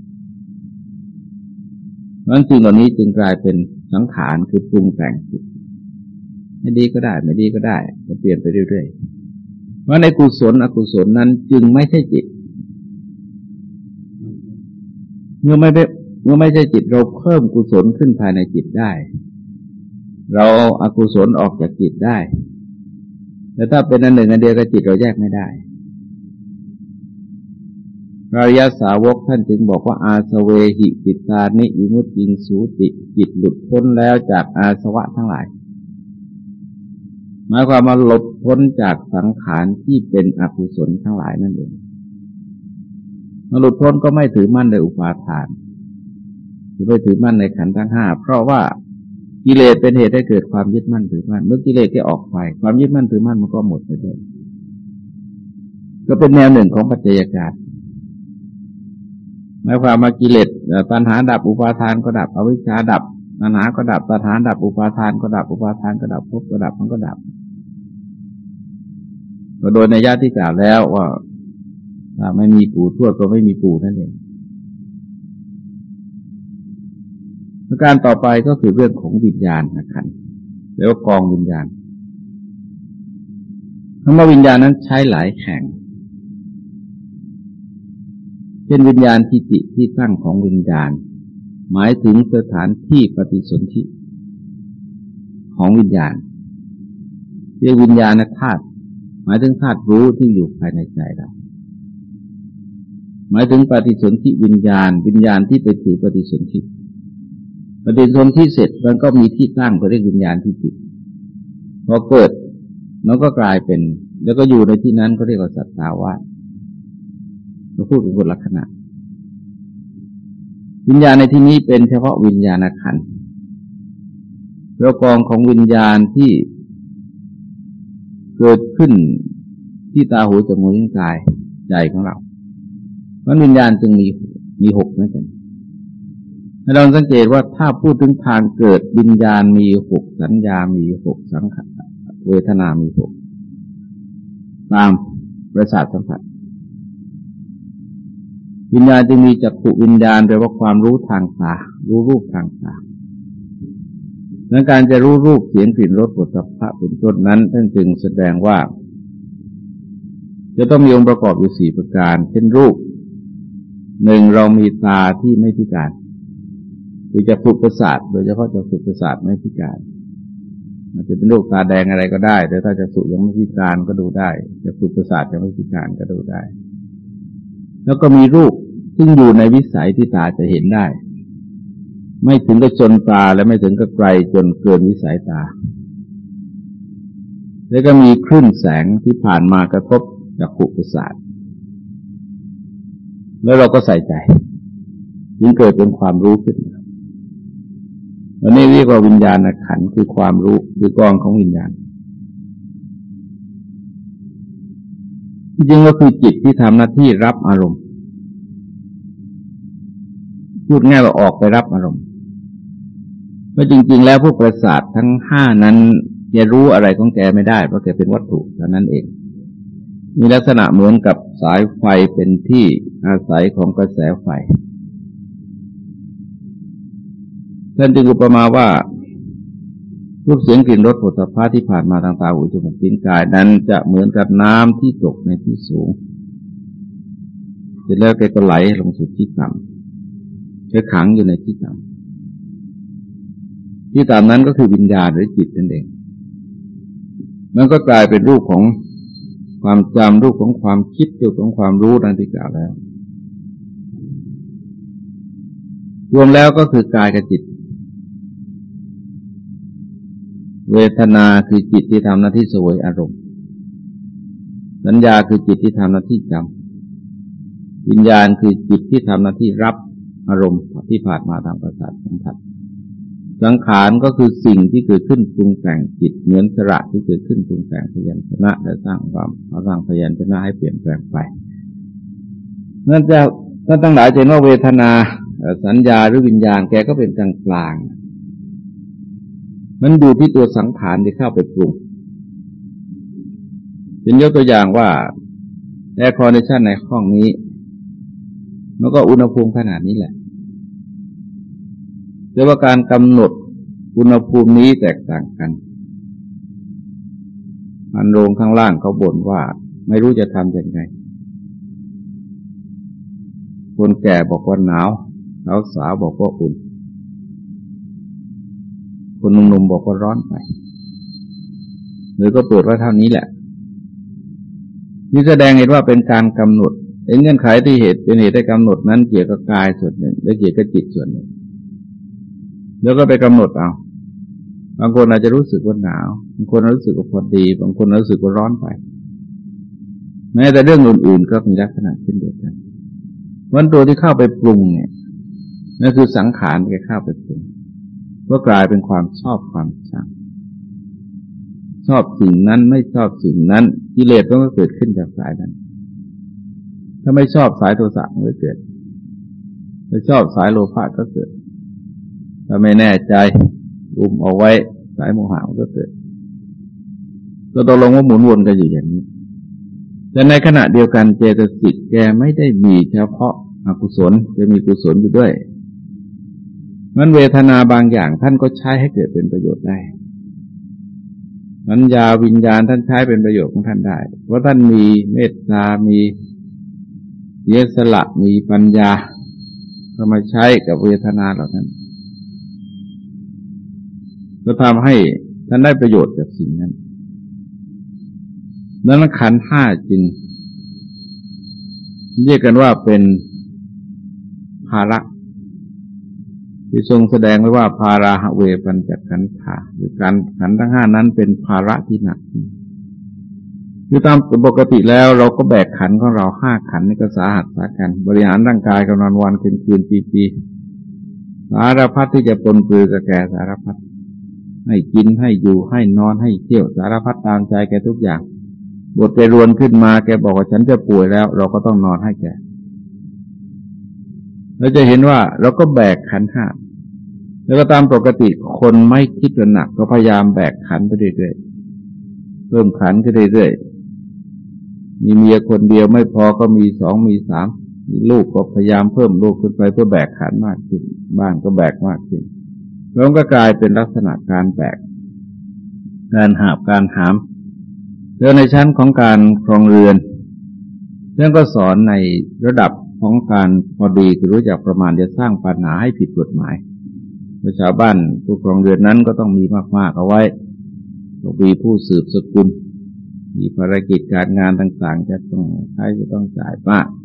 นั้นสิ่งเหล่านี้จึงกลายเป็นสังขารคือปรุงแต่งจิตไม่ดีก็ได้ไม่ดีก็ได้ก็เปลี่ยนไปเรื่อยๆเพราะในกุศลอกุศลนั้นจึงไม่ใช่จิตเมื่อไม่ได้เมื่อไม่ใช่จิตเราเพิ่มกุศลขึ้นภายในจิตได้เราเอาอกุศลออกจากจิตได้แต่ถ้าเป็นอันหนึ่งอันเดียวกับจิตเราแยกไม่ได้พระอริยสาวกท่านจึงบอกว่าอาสเวหิจิตตานิวิมุตติงสูติจิตหลุดพ้นแล้วจากอาสวะทั้งหลายหมายความว่าหลุดพ้นจากสังขารที่เป็นอกุศลทั้งหลายนั่นเองมาหลุดพ้นก็ไม่ถือมั่นในอุปาทานคือไม่ถือมั่นในขันธ์ทั้งห้าเพราะว่ากิเลสเป็นเหตุให้เกิดความยึดมั่นถือมั่นเมื่อกิเลสแกออกไปความยึดมั่นถือมั่นมันก็หมดไปด้วยก็เป็นแนวหนึ่งของปัจจัยการหมายความว่ากิเลสตัณหาดับอุปาทานก็ดับอวิชชาดับตัณหาก็ดับตัณหาดับอุปาทานก็ดับอุปาทานก็ดับภพก็ดับมันก็ดับก็โดยในญาติที่กล่าวแล้วว่าถ้าไม่มีปู่ทวดก็ไม่มีปู่นั่นเองประการต่อไปก็คือเรื่องของวิญญาณขันธ์หรือว่ากองวิญญาณคำว่าวิญญาณนั้นใช้หลายแห่งเช่นวิญญาณทิฏฐิที่ตั้งของวิญญาณหมายถึงสถานที่ปฏิสนธิของวิญญาณเรียกวิญญาณธาตุหมายถึงธาตุรู้ที่อยู่ภายในใจเราหมายถึงปฏิสนธิวิญญาณวิญญาณที่ไปถือปฏิสนธิปฏิสนธิเสร็จมันก็มีที่ตั้งก็เรียกวิญญาณทิฏฐิพอเกิดมันก็กลายเป็นแล้วก็อยู่ในที่นั้นก็เรียกว่าสัตตาวาสเราพูดเป็นคนลักษณะวิญญาณในที่นี้เป็นเฉพาะวิญญาณขันธ์แล้วกองของวิญญาณที่เกิดขึ้นที่ตาหูจมูกลิ้นกายใจของเราเพราะวิญญาณจึงมีมีหกเหมือนกันให้เราสังเกตว่าถ้าพูดถึงทางเกิดวิญญาณมีหกสัญญามีหกสังขารเวทนามีหกตามประสาทสัมผัสวิญญาณจึงมีจักขุวิญญาณแปลว่าความรู้ทางตารู้รูปทางตาและการจะรู้รูปเสียงกลิ่นรสโผฏฐัพพะเป็นต้นนั้นท่านจึงแสดงว่าจะต้องมีองค์ประกอบอยู่สี่ประการเช่นรูปหนึ่งเรามีตาที่ไม่พิการคือจักขุประสาทโดยเฉพาะจักขุประสาทไม่พิการอาจจะเป็นโรคตาแดงอะไรก็ได้แต่ถ้าจักษุยังไม่พิการก็ดูได้จักษุประสาทยังไม่พิการก็ดูได้แล้วก็มีรูปซึ่งอยู่ในวิสัยที่ตาจะเห็นได้ไม่ถึงกับจนตาและไม่ถึงกับไกลจนเกินวิสัยตาแล้วก็มีคลื่นแสงที่ผ่านมากระทบจักษุประสาทแล้วเราก็ใส่ใจจึงเกิดเป็นความรู้ขึ้นอันนี้เรียกว่าวิญญาณขันธ์คือความรู้คือกองของวิญญาณจริงๆก็คือจิตที่ทำหน้าที่รับอารมณ์พูดง่ายว่าออกไปรับอารมณ์เพราะจริงๆแล้วพวกประสาททั้งห้านั้นจะรู้อะไรของแกไม่ได้เพราะแกเป็นวัตถุเท่านั้นเองมีลักษณะเหมือนกับสายไฟเป็นที่อาศัยของกระแสไฟท่านจึงอุปมาว่ารูปเสียงกลิ่นรสโผฏฐัพพะที่ผ่านมาทางตาหูจมูกลิ้นกายนั้นจะเหมือนกับน้ำที่ตกในที่สูงเสร็จแล้วแกก็ไหลลงสู่ที่ต่ำแกขังอยู่ในที่ต่ำที่ต่ำนั้นก็คือวิญญาณหรือจิตนั่นเองมันก็กลายเป็นรูปของความจำรูปของความคิดรูปของความรู้ดังที่กล่าวแล้วรวมแล้วก็คือกายกับจิตเวทนาคือจิตที่ทำหน้าที่เสวยอารมณ์สัญญาคือจิตที่ทำหน้าที่จำวิญญาณคือจิตที่ทำหน้าที่รับอารมณ์ที่ผ่านมาทางประสาทสัมผัสสังขารก็คือสิ่งที่เกิดขึ้นปรุงแต่งจิตเหมือนสระที่เกิดขึ้นปรุงแต่งพยัญชนะและสร้างความสร้างพยัญชนะให้เปลี่ยนแปลงไปนั่นจะท่านทั้งหลายจะเห็นว่าเวทนาสัญญาหรือวิญญาณแกก็เป็นกลางกลางมันดูที่ตัวสังขารที่เข้าไปปรุงเป็นยกตัวอย่างว่าแอร์คอนดิชันในห้องนี้มันก็อุณหภูมิขนาดนี้แหละแต่ว่าการกำหนดอุณหภูมินี้แตกต่างกันอันโรงข้างล่างเขาบ่นว่าไม่รู้จะทำยังไงคนแก่บอกว่าหนาวสาวสาวบอกว่าอุ่นคนหนุ่มๆบอกว่าร้อนไปหรือก็เปิดไว้เท่านี้แหละนี่แสดงเห็นว่าเป็นการกำหนดเงื่อนไขที่เหตุเป็นเหตุให้กำหนดนั้นเกี่ยวกับกายส่วนหนึ่งและเกี่ยวกับจิตส่วนหนึ่งแล้วก็ไปกำหนดเอาบางคนอาจจะรู้สึกว่าหนาวบางคนรู้สึกว่าพอดีบางคนรู้สึกว่าร้อนไปแม้แต่เรื่องอื่นๆก็มีลักษณะเช่นเดียวกันวันตัวที่เข้าไปปรุงเนี่ยนั่นคือสังขารที่เข้าไปปรุงก็กลายเป็นความชอบความชังชอบสิ่งนั้นไม่ชอบสิ่งนั้นกิเลสมันก็เกิดขึ้นจากสายนั้นถ้าไม่ชอบสายโทสะมันก็เกิดถ้าชอบสายโลภะก็เกิดถ้าไม่แน่ใจอุ้มเอาไว้สายโมหะมันก็เกิดก็ตกลงว่าหมุนวนกันอยู่อย่างนี้แต่ในขณะเดียวกันเจตสิกแกไม่ได้มีเฉพาะอกุศลจะมีกุศลอยู่ด้วยมันเวทนาบางอย่างท่านก็ใช้ให้เกิดเป็นประโยชน์ได้สัญญาวิญญาณท่านใช้เป็นประโยชน์ของท่านได้เพราะท่านมีเมตตามีเสียสละมีปัญญาก็มาใช้กับเวทนาเหล่านั้นก็ทำให้ท่านได้ประโยชน์จากสิ่งนั้นดังนั้นขันธ์ห้าจึงเรียกกันว่าเป็นภาระที่ทรงแสดงไว้ว่าภาราหะเวปัญจขันธาหรือการขันธ์ทั้งห้านั้นเป็นภาระที่หนักคือตามปกติแล้วเราก็แบกขันธ์ของเราห้าขันธ์นี่ก็สาหัสสากันบริหารร่างกายกันวันวันคืนคืนปีปีสารพัดที่จะปนเปื้อนกับแก่สารพัดให้กินให้อยู่ให้นอนให้เที่ยวสารพัดตามใจแกทุกอย่างบทไปรวนขึ้นมาแกบอกว่าฉันจะป่วยแล้วเราก็ต้องนอนให้แกเราจะเห็นว่าเราก็แบกขันธ์ห้าแล้วก็ตามปกติคนไม่คิดระหนักก็พยายามแบกขันธ์ไปเรื่อยๆเพิ่มขันธ์ขึ้นเรื่อยๆมีเมียคนเดียวไม่พอก็มีสองมีสามมีลูกก็พยายามเพิ่มลูกขึ้นไปเพื่อแบกขันธ์มากขึ้นบ้านก็แบกมากขึ้นแล้วก็กลายเป็นลักษณะการแบกการหาบการหามแล้วในชั้นของการครองเรือนเรื่องก็สอนในระดับของการพอดีคือรู้จักประมาณจะสร้างปัญหาให้ผิดกฎหมายชาวบ้านผู้ครองเรือนนั้นก็ต้องมีมากๆเอาไว้มีผู้สืบสกุลมีภารกิจการงานต่างๆจะต้องใช้จะต้องจ่ายมาก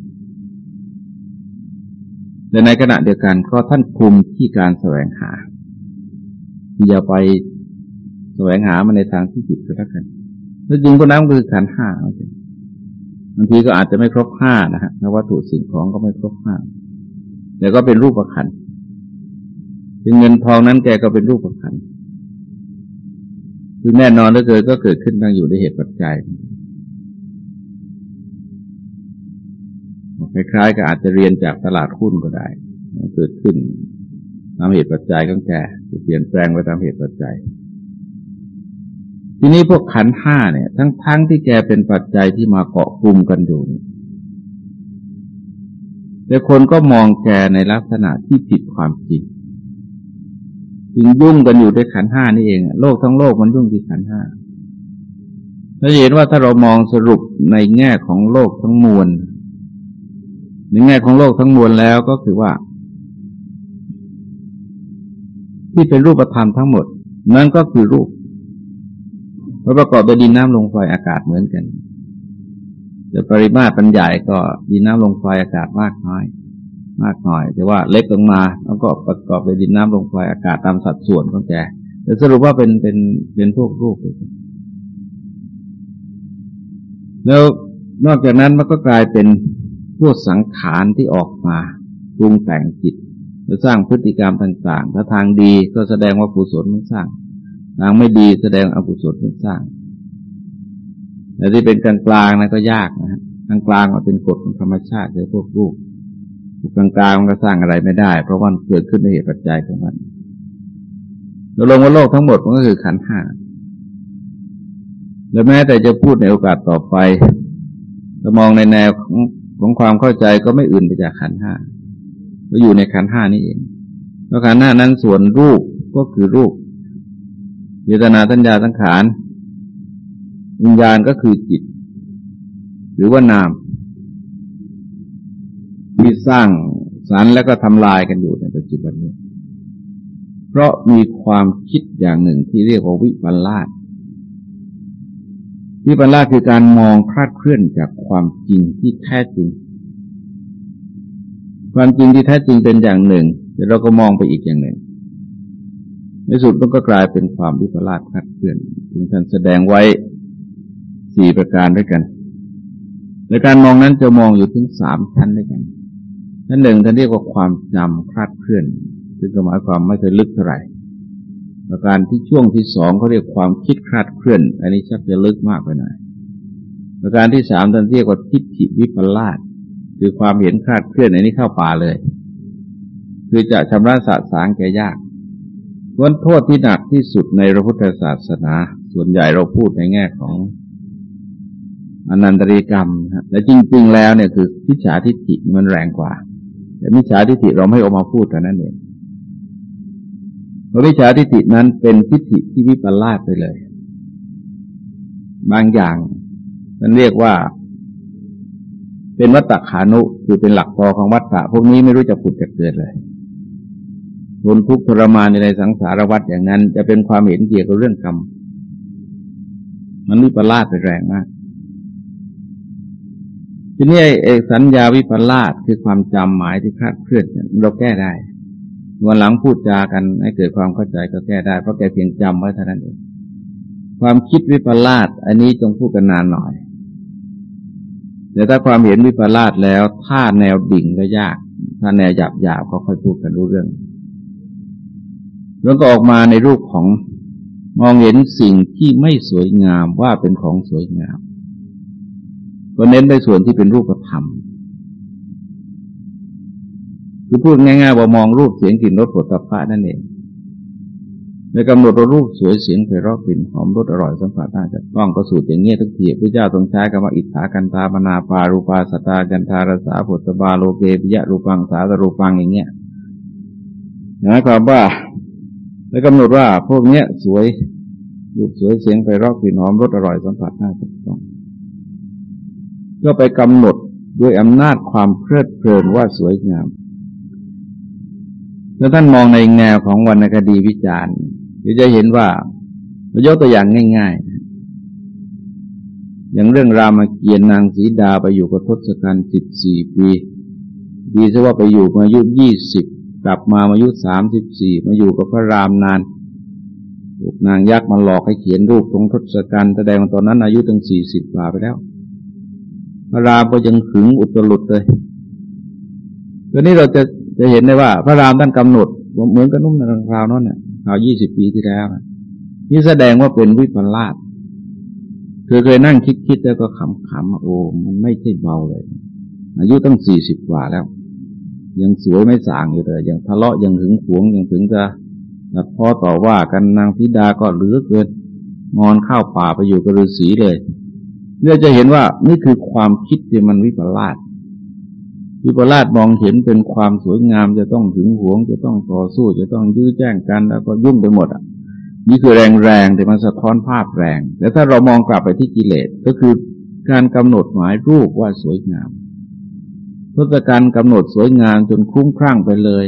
แต่ในขณะเดียวกันก็ท่านคุมที่การแสวงหาอย่าไปแสวงหามาในทางที่ผิดก็แล้วกันแล้วจริงก็นั้นคือขันธ์ห้าบางทีก็อาจจะไม่ครบห้านะฮะวัตถุสิ่งของก็ไม่ครบห้าแต่ก็เป็นรูปขันธ์ถึงเงินทองนั้นแกก็เป็นรูปขันธ์คือแน่นอนแล้วเกิดก็เกิดขึ้นตั้งอยู่ในเหตุปัจจัยคล้ายๆก็อาจจะเรียนจากตลาดหุ้นก็ได้เกิดขึ้นตามเหตุปัจจัยของแกจะเปลี่ยนแปลงไปตามเหตุปัจจัยทีนี้พวกขันธ์ห้าเนี่ยทั้งๆ ท, ที่แกเป็นปัจจัยที่มาเกาะกลุ่มกันอยู่แต่คนก็มองแกในลักษณะที่ผิดความจริงจึงยุ่งกันอยู่ด้วยขันธ์ห้านี่เองโลกทั้งโลกมันยุ่งที่ขันธ์ห้าเราเห็นว่าถ้าเรามองสรุปในแง่ของโลกทั้งมวลในแง่ของโลกทั้งมวลแล้วก็คือว่าที่เป็นรูปธรรมทั้งหมดนั่นก็คือรูปประกอบด้วยดินน้ำลมไฟอากาศเหมือนกันแต่ปริมาตรมันใหญ่ก็ดินน้ำลมไฟอากาศมากน้อยมากหน่อยแต่ว่าเล็กลงมาแล้วก็ประกอบด้วยดินน้ำลมไฟอากาศตามสัดส่วนของแกแต่สรุปว่าเป็นเป็นเป็นพวกรูปแล้วนอกจากนั้นมันก็กลายเป็นพวกสังขารที่ออกมาปรุงแต่งจิตจะสร้างพฤติกรรมต่างๆถ้าทางดีก็แสดงว่ากุศลมันสร้างทางไม่ดีแสดงอกุศลมันสร้างแต่ที่เป็นกลางๆนั้นก็ยากนะฮะกลางๆมันเป็นกฎของธรรมชาติคือพวกรูปกลางๆมันก็สร้างอะไรไม่ได้เพราะว่าเกิดขึ้นในเหตุปัจจัยของมันแล้วลงว่าโลกทั้งหมดมันก็คือขันธ์ห้าและแม้แต่จะพูดในโอกาสต่อไปจะมองในแนวของของความเข้าใจก็ไม่อื่นไปจากขันธ์ห้าก็อยู่ในขันธ์ห้านี่เองแล้วขันธ์ห้านั้นส่วนรูปก็คือรูปเวทนาสัญญาสังขารวิญญาณก็คือจิตหรือว่านามที่สร้างสรรค์แล้วก็ทำลายกันอยู่ในปัจจุบันนี้เพราะมีความคิดอย่างหนึ่งที่เรียกว่าวิปลาสวิปลาสคือการมองคลาดเคลื่อนจากความจริงที่แท้จริงความจริงที่แท้จริงเป็นอย่างหนึ่งแต่เราก็มองไปอีกอย่างหนึ่งในสุดมันก็กลายเป็นความวิปลาสคลาดเคลื่อนซึ่งท่านแสดงไว้สี่ประการด้วยกันในการมองนั้นจะมองอยู่ถึงสามชั้นด้วยกันชั้นหนึ่งท่านเรียกว่าความจำคลาดเคลื่อนซึ่งหมายความไม่เคยลึกเท่าไหร่ประการที่ช่วงที่สองเขาเรียกความคิดคลาดเคลื่อนอันนี้ชักจะลึกมากไปหน่อยประการที่สามท่านเรียกว่าทิฏฐิวิปลาสคือความเห็นคลาดเคลื่อนอันนี้เข้าป่าเลยคือจะชำระสะสางแก่ยากส่วนโทษที่หนักที่สุดในพระพุทธศาสนาส่วนใหญ่เราพูดในแง่ของอนันตริกรรมนะและจริงๆแล้วเนี่ยคือมิจฉาทิฏฐิมันแรงกว่าแต่มิจฉาทิฏฐิเราไม่เอามาพูดกันนั่นเองเพราะมิจฉาทิฏฐินั้นเป็นทิฏฐิที่วิปลาสไปเลยบางอย่างมันเรียกว่าเป็นวัฏฏขานุคือเป็นหลักพอของวัฏฏะพวกนี้ไม่รู้จะผุดจะเกิดเลยทนทุกข์ทรมานในสังสารวัฏอย่างนั้นจะเป็นความเห็นเกี่ยวกับเรื่องกรรมมันวิปลาสไปแรงมากทีนี้ไอ้สัญญาวิปลาสคือความจำหมายที่คลาดเคลื่อนเราแก้ได้วันหลังพูดจากันให้เกิดความเข้าใจก็แก้ได้เพราะแกเพียงจำไว้เท่านั้นเองความคิดวิปลาสอันนี้จงพูดกันนานหน่อยแต่ถ้าความเห็นวิปลาสแล้วถ้าแนวดิ่งก็ยากถ้าแนวหยาบหยาบก็ค่อยพูดกันรู้เรื่องแล้วก็ออกมาในรูปของมองเห็นสิ่งที่ไม่สวยงามว่าเป็นของสวยงามก็เน้นไปส่วนที่เป็นรูปธรรมคือพูดง่ายๆว่ามองรูปเสียงกลิ่นรสโผฏฐัพพะนั่นเองในกำหนดรูปสวยเสียงไพเราะกลิ่นหอมรสอร่อยสัมผัสได้จะต้องก็สูตรอย่างเงี้ยทุกทีพระเจ้าทรงใช้คำว่าอิทธากันตามนาปารูปาสตาจันทารสาโผฏฐัพพะโลเกปิยะรูปังสาตรูปังอย่างเงี้ยหมายความว่าในกำหนดว่าพวกเนี้ยสวยรูปสวยเสียงไพเราะกลิ่นหอมรสอร่อยสัมผัสได้ถูกต้องก็ไปกำหนดด้วยอำนาจความเพลิดเพลินว่าสวยงามแล้วท่านมองในแนวของวรรณคดีวิจารณ์ก็จะเห็นว่าเรายกตัวอย่างง่ายๆอย่างเรื่องรามเกียรติ์นางสีดาไปอยู่กับทศกัณฐ์สิบสี่ปีดีซะว่าไปอยู่มาอายุยี่สิบกลับมาอายุสามสิบสี่มาอยู่กับพระรามนานถูกนางยักษ์มาหลอกให้เขียนรูปของทศกัณฐ์แสดงว่าตอนนั้นอายุตั้งสี่สิบกว่าไปแล้วพระรามก็ยังหึงอุตรุดเลยตัวนี้เราจะจะเห็นได้ว่าพระรามท่านกำหนดเหมือนกับนุ่มในคราวนั้นเนี่ยคราวยี่สิบปีที่แล้วนี่แสดงว่าเป็นวิปลาสคือเคยนั่งคิดๆแล้วก็ขำๆโอ้มันไม่ใช่เบาเลยอายุตั้งสี่สิบกว่าแล้วยังสวยไม่สางอยู่เลยยังทะเลาะยังหึงหวงยังถึงจะตัดพ้อต่อว่ากันนางธิดาก็เหลือเกินงอนเข้าป่าไปอยู่กับฤาษีเลยเราจะเห็นว่านี่คือความคิดที่มันวิปลาสวิปลาสมองเห็นเป็นความสวยงามจะต้องหึงหวงจะต้องต่อสู้จะต้องยื้อแย่งกันแล้วก็ยุ่งไปหมดอ่ะนี่คือแรงๆแต่มันสะท้อนภาพแรงแต่ถ้าเรามองกลับไปที่กิเลสก็คือการกำหนดหมายรูปว่าสวยงามทศกัณฐ์กำหนดสวยงามจนคลุ้มคลั่งไปเลย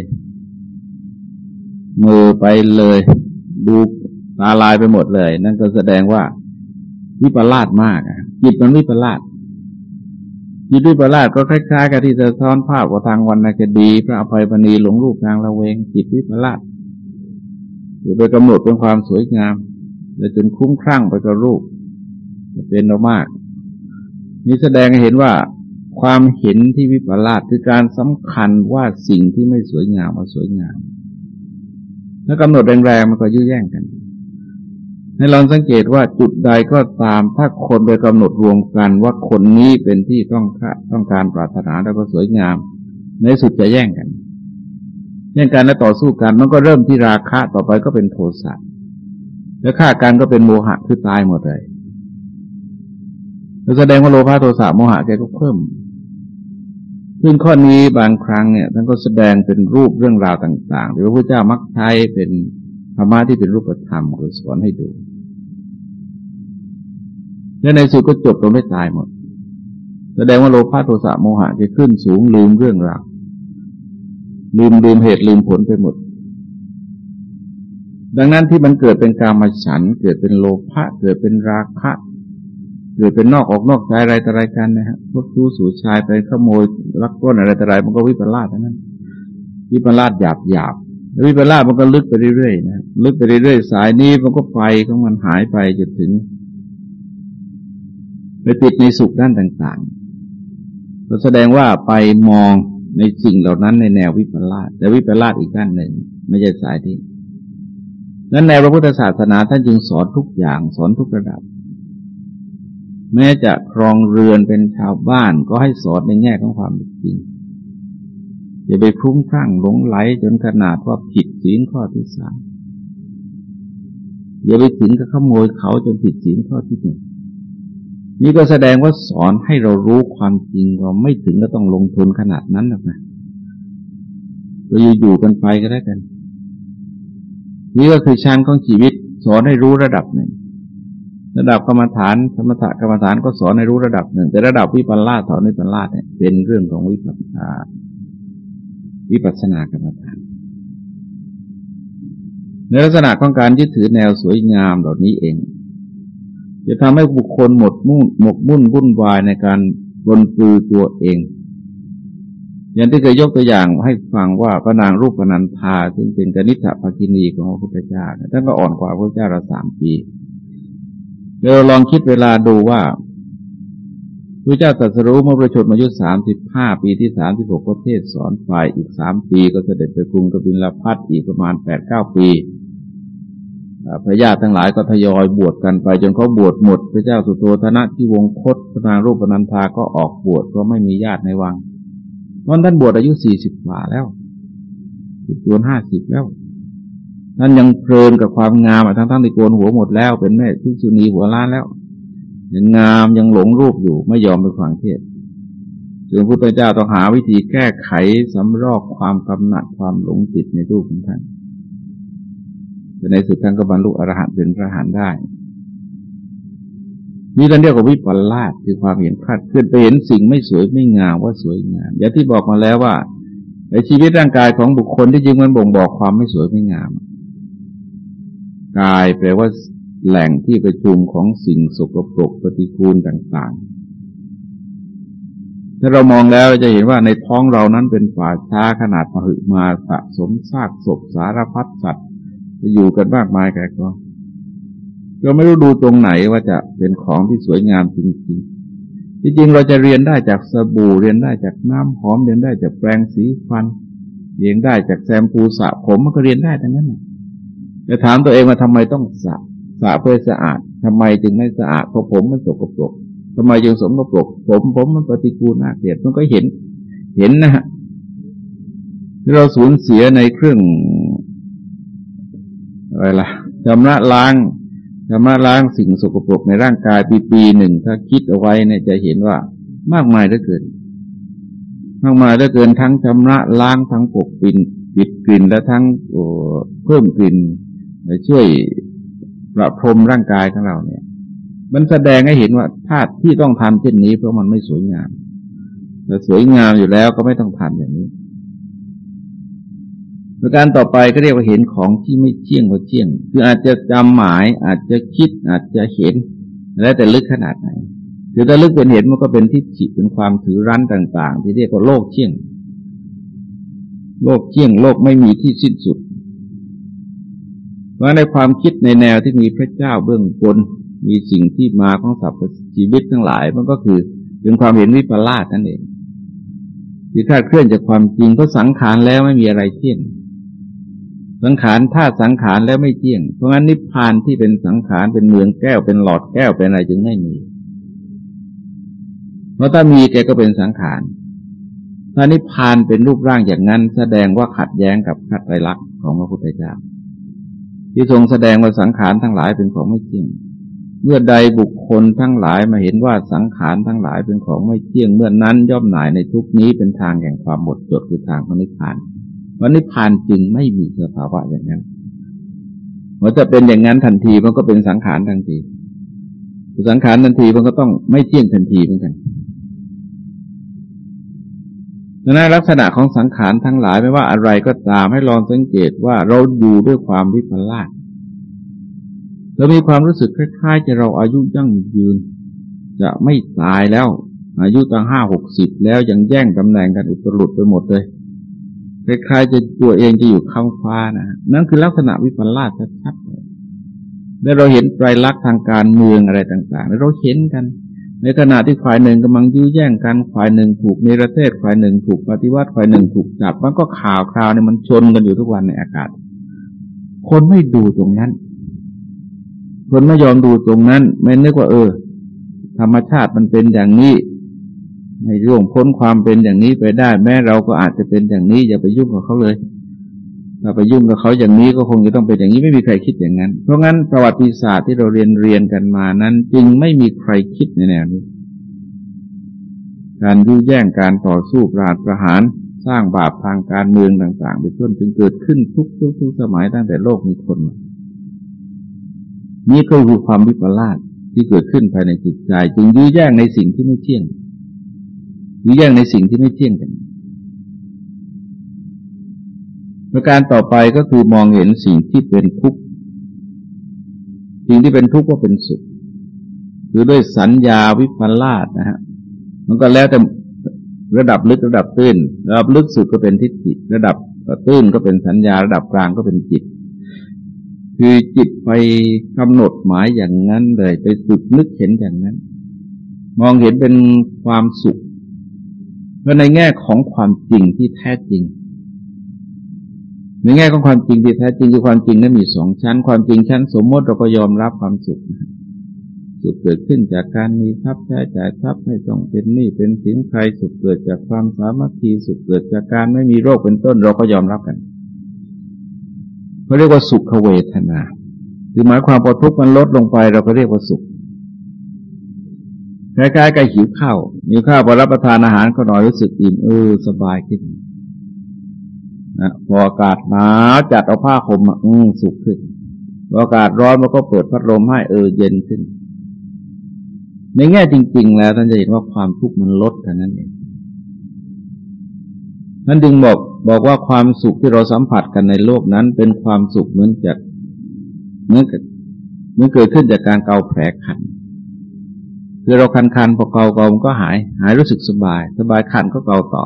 มือไปเลยดูตาลายไปหมดเลยนั่นก็แสดงว่าวิปลาสมากอ่ะจิตมันวิปลาสจิตวิปลาสก็คล้ายๆกับที่สะท้อนภาพว่าทางวรรณคดีพระอภัยมณีหลงรูปนางละเวงจิตวิปลาสอยู่ไปกำหนดเป็นความสวยงามและจนคลุ้มคลั่งไปกับรูปเป็นเอามากนี่แสดงให้เห็นว่าความเห็นที่วิปลาสคือการสำคัญว่าสิ่งที่ไม่สวยงามว่าสวยงามแล้วกำหนดแรงๆมันก็ยื้อแย่งกันให้ลองสังเกตว่าจุดใดก็ตามถ้าคนไปกำหนดรวมกันว่าคนนี้เป็นที่ต้องต้องการปรารถนาแล้วก็สวยงามในสุดจะแย่งกันแย่งกันและต่อสู้กันมันก็เริ่มที่ราคะต่อไปก็เป็นโทสะแล้วฆ่ากันก็เป็นโมหะคือตายหมดเลยแล้วแสดงว่าโลภะโทสะโมหะแกก็เพิ่มซึ่งข้อนี้บางครั้งเนี่ยท่านก็แสดงเป็นรูปเรื่องราวต่างๆที่พระพุทธเจ้ามักใช้เป็นธรรมะที่เป็นรูปธรรมคือสอนให้ดูและในสุดก็จบลงไม่ตายหมดแสดงว่าโลภะโทสะโมหะจะขึ้นสูงลืมเรื่องราวลืมลืมเหตุลืมผลไปหมดดังนั้นที่มันเกิดเป็นกามฉันท์เกิดเป็นโลภะเกิดเป็นราคะเกิดเป็นนอกออกนอกใจอะไรต่ออะไรกันนะฮะพวกชู้สู่ชายไปขโมยลักปล้นอะไรต่ออะไรมันก็วิปลาสทั้งนั้นวิปลาสหยาบหยาบแล้ววิปลาสมันก็ลึกไปเรื่อยๆนะลึกไปเรื่อยๆสายนี้มันก็ไปของมันหายไปจนถึงไปติดในสุขด้านต่างๆก็แสดงว่าไปมองในสิ่งเหล่านั้นในแนววิปลาสแต่วิปลาสอีกด้านหนึ่งไม่ใช่สายที่นั้นในพระพุทธศาสนาท่านจึงสอนทุกอย่างสอนทุกระดับแม้จะครองเรือนเป็นชาวบ้านก็ให้สอนในแง่ของความจริงอย่าไปคลุ้มคลั่งหลงไหลจนขนาดว่าผิดศีลข้อที่สามอย่าไปถึงกับขโมยเขาจนผิดศีลข้อที่หนึ่งนี่ก็แสดงว่าสอนให้เรารู้ความจริงเราไม่ถึงก็ต้องลงทุนขนาดนั้นหรอกนะเราอยู่ๆกันไปก็ได้กันนี่ก็คือชั้นของชีวิตสอนให้รู้ระดับหนึ่งระดับกรรมฐานสมถกรรมฐานก็สอนให้รู้ระดับหนึ่งแต่ระดับวิปัสสนาสอนวิปัสสนาเนี่ยเป็นเรื่องของวิปัสสนาวิปัสสนากรรมฐานในลักษณะของการยึดถือแนวสวยงามเหล่านี้เองจะทำให้บุคคลหมดมุ่งหมกมุ่นวุ่นวายในการบนปลือตัวเองอย่างที่เคยยกตัวอย่างให้ฟังว่าพระนางรูปนันธาซึ่งเป็นกนิษฐภคินีของพระพุทธเจ้าท่านก็อ่อนกว่าพระพุทธเจ้าเราสามปีเราลองคิดเวลาดูว่าพระเจ้าตรัสรู้เมื่อประชนมายุสามสิบห้าปีที่สามสิบหกก็เทศสอนฝ่ายอีกสามปีก็เสด็จไปกรุงกบิลพัสอีกประมาณแปดเก้าปีพระญาติทั้งหลายก็ทยอยบวชกันไปจนเขาบวชหมดพระเจ้าสุโธทนะที่วงคตพระนางรูปนันธาก็ออกบวชเพราะไม่มีญาติในวังตอนท่านบวชอายุสี่สิบกว่าแล้วจวนห้าสิบแล้วท่านยังเพลินกับความงามทั้งทั้งที่โกนหัวหมดแล้วเป็นแม่ภิกษุณีหัวล้านแล้วยังงามยังหลงรูปอยู่ไม่ยอมไปฟังเทศน์จึงพระพุทธเจ้าต้องหาวิธีแก้ไขสำรอกความกำหนัดความหลงติดในรูปของท่านแต่ในสุดท่านก็บรรลุอรหันต์เป็นพระอรหันต์ได้นี่เราเรียกว่าวิปลาสคือความเห็นคลาดเคลื่อนไปเห็นสิ่งไม่สวยไม่งามว่าสวยงามอย่างที่บอกมาแล้วว่าในชีวิตร่างกายของบุคคลที่จริงมันบ่งบอกความไม่สวยไม่งามกายแปลว่าแหล่งที่ประชุมของสิ่งสกปรกปฏิกูลต่างๆถ้าเรามองแล้วจะเห็นว่าในท้องเรานั้นเป็นป่าช้าขนาดมหึมาสะสมซากศพสารพัดสัตว์จะอยู่กันมากมายแก่ก็เราไม่รู้ดูตรงไหนว่าจะเป็นของที่สวยงามจริงๆที่จริงเราจะเรียนได้จากสบู่เรียนได้จากน้ำหอมเรียนได้จากแปรงสีฟันเรียนได้จากแชมพูสระผมมันก็เรียนได้ทั้งนั้นแต่ถามตัวเองว่าทำไมต้องสระสระเพื่อสะอาดทำไมจึงไม่สะอาดเพราะผมมันสกปรกทำไมจึงสกปรกผมผมมันปฏิกูลน่าเกลียดมันก็เห็นเห็นนะฮะที่เราสูญเสียในเครื่องอะไรล่ะชำระล้างชำระล้างสิ่งสกปรกในร่างกายปีปีหนึ่งถ้าคิดเอาไว้เนี่ยจะเห็นว่ามากมายเหลือเกินมากมายเหลือเกินทั้งชำระล้างทั้งปกปิดปิดกลิ่นและทั้งเพิ่มกลิ่นช่วยประพรมร่างกายของเราเนี่ยมันแสดงให้เห็นว่าธาตุที่ต้องทำเช่นนี้เพราะมันไม่สวยงามแต่สวยงามอยู่แล้วก็ไม่ต้องทำอย่างนี้ประการต่อไปก็เรียกว่าเห็นของที่ไม่เที่ยงว่าเที่ยงคืออาจจะจำหมายอาจจะคิดอาจจะเห็นแล้วแต่ลึกขนาดไหนคือถ้าลึกเป็นเห็นมันก็เป็นทิฏฐิเป็นความถือรั้นต่างๆที่เรียกว่าโลกเที่ยงโลกเที่ยงโลกไม่มีที่สิ้นสุดเพราะในความคิดในแนวที่มีพระเจ้าเบื้องบนมีสิ่งที่มาของสรรพชีวิตทั้งหลายมันก็คือเป็นความเห็นวิปลาสนั่นเองที่คลาดเคลื่อนจากความจริงเพราะสังขารแล้วไม่มีอะไรเที่ยงสังขารถ้าสังขารแล้วไม่เที่ยงเพราะงั้นนิพพานที่เป็นสังขารเป็นเมืองแก้วเป็นหลอดแก้วเป็นอะไรจึงไม่มีเพราะถ้ามีแกก็เป็นสังขารถ้านิพพานเป็นรูปร่างอย่างนั้นแสดงว่าขัดแย้งกับพระไตรลักษณ์ของพระพุทธเจ้าที่ทรงแสดงว่าสังขารทั้งหลายเป็นของไม่เที่ยงเมื่อใดบุคคลทั้งหลายมาเห็นว่าสังขารทั้งหลายเป็นของไม่เที่ยงเมื่อนั้นย่อมหน่ายในทุกนี้เป็นทางแห่งความหมดจดคือทางของนิพพานวันนิพพานจึงไม่มีสภาวะอย่างนั้นเมื่อจะเป็นอย่างนั้นทันทีมันก็เป็นสังขารทันทีสังขารทันทีมันก็ต้องไม่เที่ยงทันทีเหมือนกันดังนั้นลักษณะของสังขารทั้งหลายไม่ว่าอะไรก็ตามให้ลองสังเกตว่าเราอยู่ด้วยความวิปลาสเรามีความรู้สึกคล้ายๆจะเราอายุยั่งยืนจะไม่ตายแล้วอายุตั้งห้าหกสิบแล้วยังแย่งตำแหน่งกันอุตรุดไปหมดเลยคล้ายๆจะตัวเองจะอยู่ข้างฟ้านะนั่นคือลักษณะวิปลาสชัดๆและเราเห็นไตรลักษณ์ทางการเมืองอะไรต่างๆแล้วเราเห็นกันในขณะที่ฝ่ายหนึ่งกำลังยื้อแย่งกันฝ่ายหนึ่งถูกเนรเทศฝ่ายหนึ่งถูกปฏิวัติฝ่ายหนึ่งถูกจับมันก็ข่าวคราวเนี่ยมันชนกันอยู่ทุกวันในอากาศคนไม่ดูตรงนั้นคนไม่ยอมดูตรงนั้นไม่นึกว่าเออธรรมชาติมันเป็นอย่างนี้ให้ร่วงพ้นความเป็นอย่างนี้ไปได้แม้เราก็อาจจะเป็นอย่างนี้อย่าไปยุ่งกับเขาเลยถ้าไปยุ่งกับเขาอย่างนี้ก็คงจะต้องเป็นอย่างนี้ไม่มีใครคิดอย่างนั้นเพราะงั้นประวัติศาสตร์ที่เราเรียนเรียนกันมานั้นจึงไม่มีใครคิดในแนวนี้การยื้อแย่งการต่อสู้ปราดประหารสร้างบาปทางการเมืองต่างๆเป็นต้นจึงเกิดขึ้นทุกทุกทุกสมัยตั้งแต่โลกมีคนมานี่ก็คือความวิปลาสที่เกิดขึ้นภายในจิตใจจึงยื้อแย่งในสิ่งที่ไม่เที่ยงยื้อแย่งในสิ่งที่ไม่เที่ยงกันประการต่อไปก็คือมองเห็นสิ่งที่เป็นทุกข์สิ่งที่เป็นทุกข์ว่าเป็นสุขคือด้วยสัญญาวิปลาสนะฮะมันก็แล้วแต่ระดับลึกระดับตื้นระดับลึกสุดก็เป็นทิฏฐิระดับตื้นก็เป็นสัญญาระดับกลางก็เป็นจิตคือจิตไปกำหนดหมายอย่างนั้นเลยไปฝึกนึกเห็นอย่างนั้นมองเห็นเป็นความสุขและในแง่ของความจริงที่แท้จริงในแง่ของความจริงที่แท้จริงคือความจริงนั้นมีสองชั้นความจริงชั้นสมมติเราก็ยอมรับความสุขสุขเกิดขึ้นจากการมีทรัพย์ใช้จ่ายทรัพย์ไม่ต้องเป็นหนี้เป็นสินใครสุขเกิดจากความสามัคคีสุขเกิดจากการไม่มีโรคเป็นต้นเราก็ยอมรับกันเขาเรียกว่าสุขเวทนาคือหมายความพอทุกข์มันลดลงไปเราก็เรียกว่าสุขคล้ายๆกับหิวข้าวหิวข้าวพอรับประทานอาหารก็หน่อยรู้สึกอิ่มเออสบายขึ้นนะพออากาศหนาวจัดเอาผ้าห่มอืมสุขขึ้นพออากาศร้อนมันก็เปิดพัดลมให้เออเย็นขึ้นในแง่จริงๆแล้วท่านจะเห็นว่าความทุกข์มันลดเท่านั้นเองนั่นจึงบอกบอกว่าความสุขที่เราสัมผัสกันในโลกนั้นเป็นความสุขเหมือนจากเหมือนกับมันเกิดขึ้นจากการเกาแผลคันคือเราคันๆพอเกาเกามันก็หายหายรู้สึกสบายสบายคันก็เกาต่อ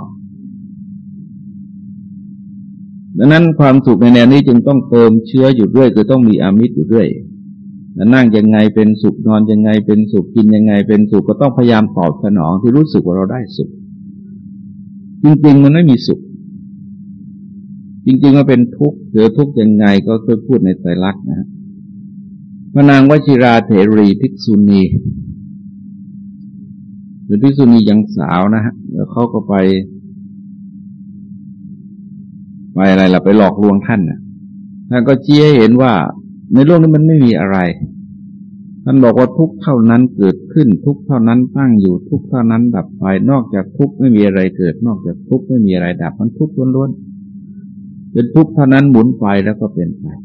ดังนั้นความสุขในแนวนี้จึงต้องเติมเชื้ออยู่ด้วยคือต้องมีอามิตรอยู่ด้วยแล้วนั่งยังไงเป็นสุขนอนยังไงเป็นสุขกินยังไงเป็นสุขก็ต้องพยายามตอบสนองที่รู้สึกว่าเราได้สุขจริงๆมันไม่มีสุขจริงๆมันเป็นทุกข์หรือทุกข์ยังไงก็เคยพูดในไตรลักษณ์นะพระนางวชิราเถรีภิกษุณีหรือภิกษุณียังสาวนะฮะแล้วเขาก็ไปไปอะไรล่ะไปหลอกลวงท่านน่ะท่านก็ชี้ให้เห็นว่าในโลกนี้มันไม่มีอะไรท่านบอกว่าทุกข์เท่านั้นเกิดขึ้นทุกข์เท่านั้นตั้งอยู่ทุกข์เท่านั้นดับไปนอกจากทุกข์ไม่มีอะไรเกิดนอกจากทุกข์ไม่มีอะไรดับมันทุกข์ล้วนๆเป็นทุกข์เท่านั้นหมุนไปแล้วก็เปลี่ยนไป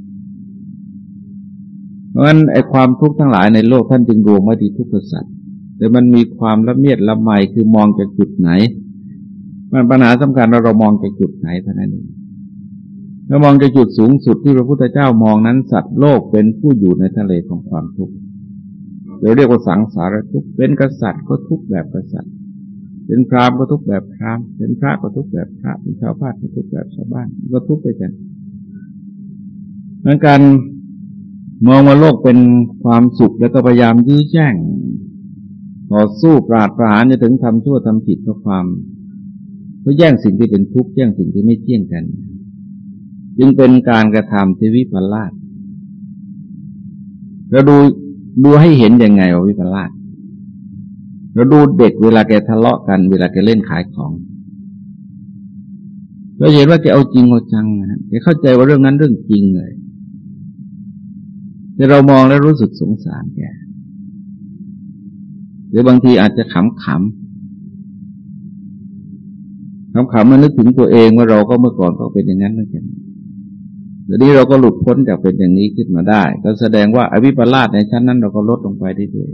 เพราะฉะนั้นไอ้ความทุกข์ทั้งหลายในโลกท่านจึงรวมไว้ที่ทุกขสัจแต่มันมีความละเมียดละไมคือมองจากจุดไหนมันปัญหาสำคัญเราเรามองจากจุดไหนเท่านั้นเองเรามองจากจุดสูงสุดที่พระพุทธเจ้ามองนั้นสัตว์โลกเป็นผู้อยู่ในทะเลของความทุกข์เราเรียกว่าสังสารทุกข์เป็นกษัตริย์ก็ทุกข์แบบกษัตริย์เป็นพราหมณ์ก็ทุกข์แบบพราหมณ์เป็นพระก็ทุกข์แบบพระเป็นชาวบ้านก็ทุกข์แบบชาวบ้านก็ทุกข์ไปกันเหมือนกันมองว่าโลกเป็นความสุขแล้วก็พยายามยื้อแย่งต่อสู้ปราดปรานจะถึงทำชั่วทำผิดเพราะความเพื่อแย่งสิ่งที่เป็นทุกข์แย่งสิ่งที่ไม่เที่ยงกันจึงเป็นการกระทำที่วิปลาสเราดูดูให้เห็นยังไงว่าวิปลาสเราดูเด็กเวลาแกทะเลาะกันเวลาแกเล่นขายของเราเห็นว่าแกเอาจริงเอาจังนะแกเข้าใจว่าเรื่องนั้นเรื่องจริงเลยแต่เรามองแล้วรู้สึกสงสารแกหรือบางทีอาจจะขำขำขำขำมานึกถึงตัวเองว่าเราก็เมื่อก่อนก็เป็นอย่างนั้นเหมือนกันแต่นี้เราก็หลุดพ้นจากเป็นอย่างนี้ขึ้นมาได้ก็แสดงว่าอวิปลาสในชั้นนั้นเราก็ลดลงไปได้ด้วย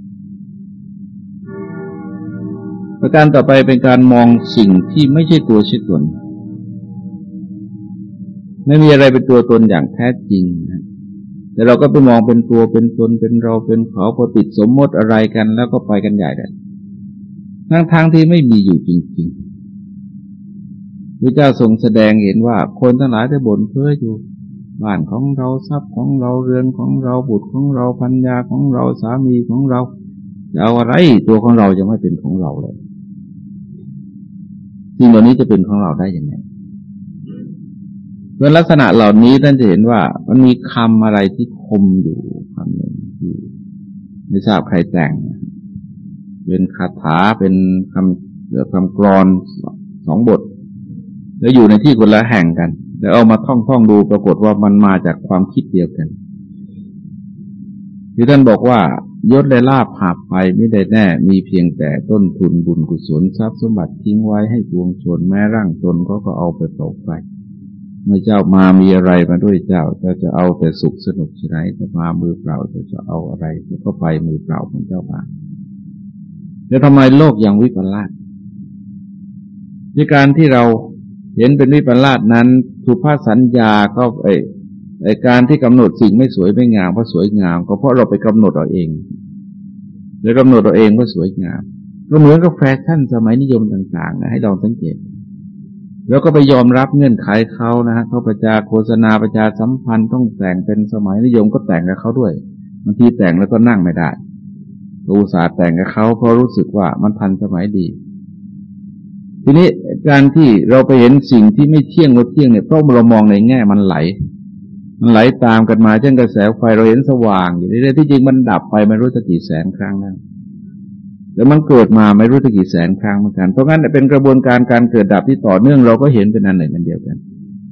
ประการต่อไปเป็นการมองสิ่งที่ไม่ใช่ตัวใช่ตนไม่มีอะไรเป็นตัวตนอย่างแท้จริงนะแต่เราก็ไปมองเป็นตัวเป็นตนเป็นเราเป็นเขาพอติดสมมติอะไรกันแล้วก็ไปกันใหญ่เลยทั้งทางที่ไม่มีอยู่จริงๆพระเจ้าทรงแสดงเห็นว่าคนทั้งหลายได้บ่นเพ้ออยู่บ้านของเราทรัพย์ของเราเรือนของเราบุตรของเราภรรยาของเราสามีของเราจะเอาอะไรตัวของเราจะไม่เป็นของเราเลยสิ่งเหล่านี้จะเป็นของเราได้ยังไงเป็นลักษณะเหล่านี้ท่านจะเห็นว่ามันมีคำอะไรที่คมอยู่คำหนึ่งที่ไม่ทราบใครแต่งเป็นคาถาเป็นคำเกี่ยวกับคำกลอนสองบทแล้วอยู่ในที่คนละแห่งกันแล้วเอามาท่องท่องดูปรากฏว่ามันมาจากความคิดเดียวกันที่ท่านบอกว่ายศและลาภหาบไปไม่ได้แน่มีเพียงแต่ต้นทุนบุญกุศลทรัพย์สมบัติทิ้งไว้ให้ปวงชนแม้ร่างตนก็ก็เอาไปเผาไฟเมื่อเจ้ามามีอะไรมาด้วยเจ้าเจ้าจะเอาแต่สุขสนุกสนานจะมามือเปล่าจะจะเอาอะไรก็ไปมือเปล่าของเจ้าบ้างแล้วทำไมโลกยังวิปลาสในการที่เราเห็นเป็นวิปลาสนั้นสุภาพสัญญาก็ไอ้ไอ้การที่กำหนดสิ่งไม่สวยไม่งามเพราะสวยงามก็เพราะเราไปกำหนดเอาเองหรือกำหนดเอาเองว่าสวยงามก็เหมือนกับแฟชั่นสมัยนิยมต่างๆนะให้ลองสังเกตแล้วก็ไปยอมรับเงื่อนไขเขานะฮะเขาประชาโฆษณาประชาสัมพันธ์ต้องแต่งเป็นสมัยนิยมก็แต่งกับเขาด้วยบางทีแต่งแล้วก็นั่งไม่ได้อุตส่าห์แต่งกับเขาเพราะรู้สึกว่ามันทันสมัยดีทีนี้การที่เราไปเห็นสิ่งที่ไม่เที่ยงว่าเที่ยงเนี่ยเพราะเรามองในแง่มันไหลมันไหลตามกันมาเช่นกระแสไฟเราเห็นสว่างอยู่เรื่อยๆที่จริงมันดับไปไม่รู้จะกี่แสนครั้งแล้วแต่มันเกิดมาไม่รู้จะกี่แสนครั้งเหมือนกันเพราะงั้นเป็นกระบวนการการเกิดดับที่ต่อเนื่องเราก็เห็นเป็นอันหนึ่งอันเดียวกัน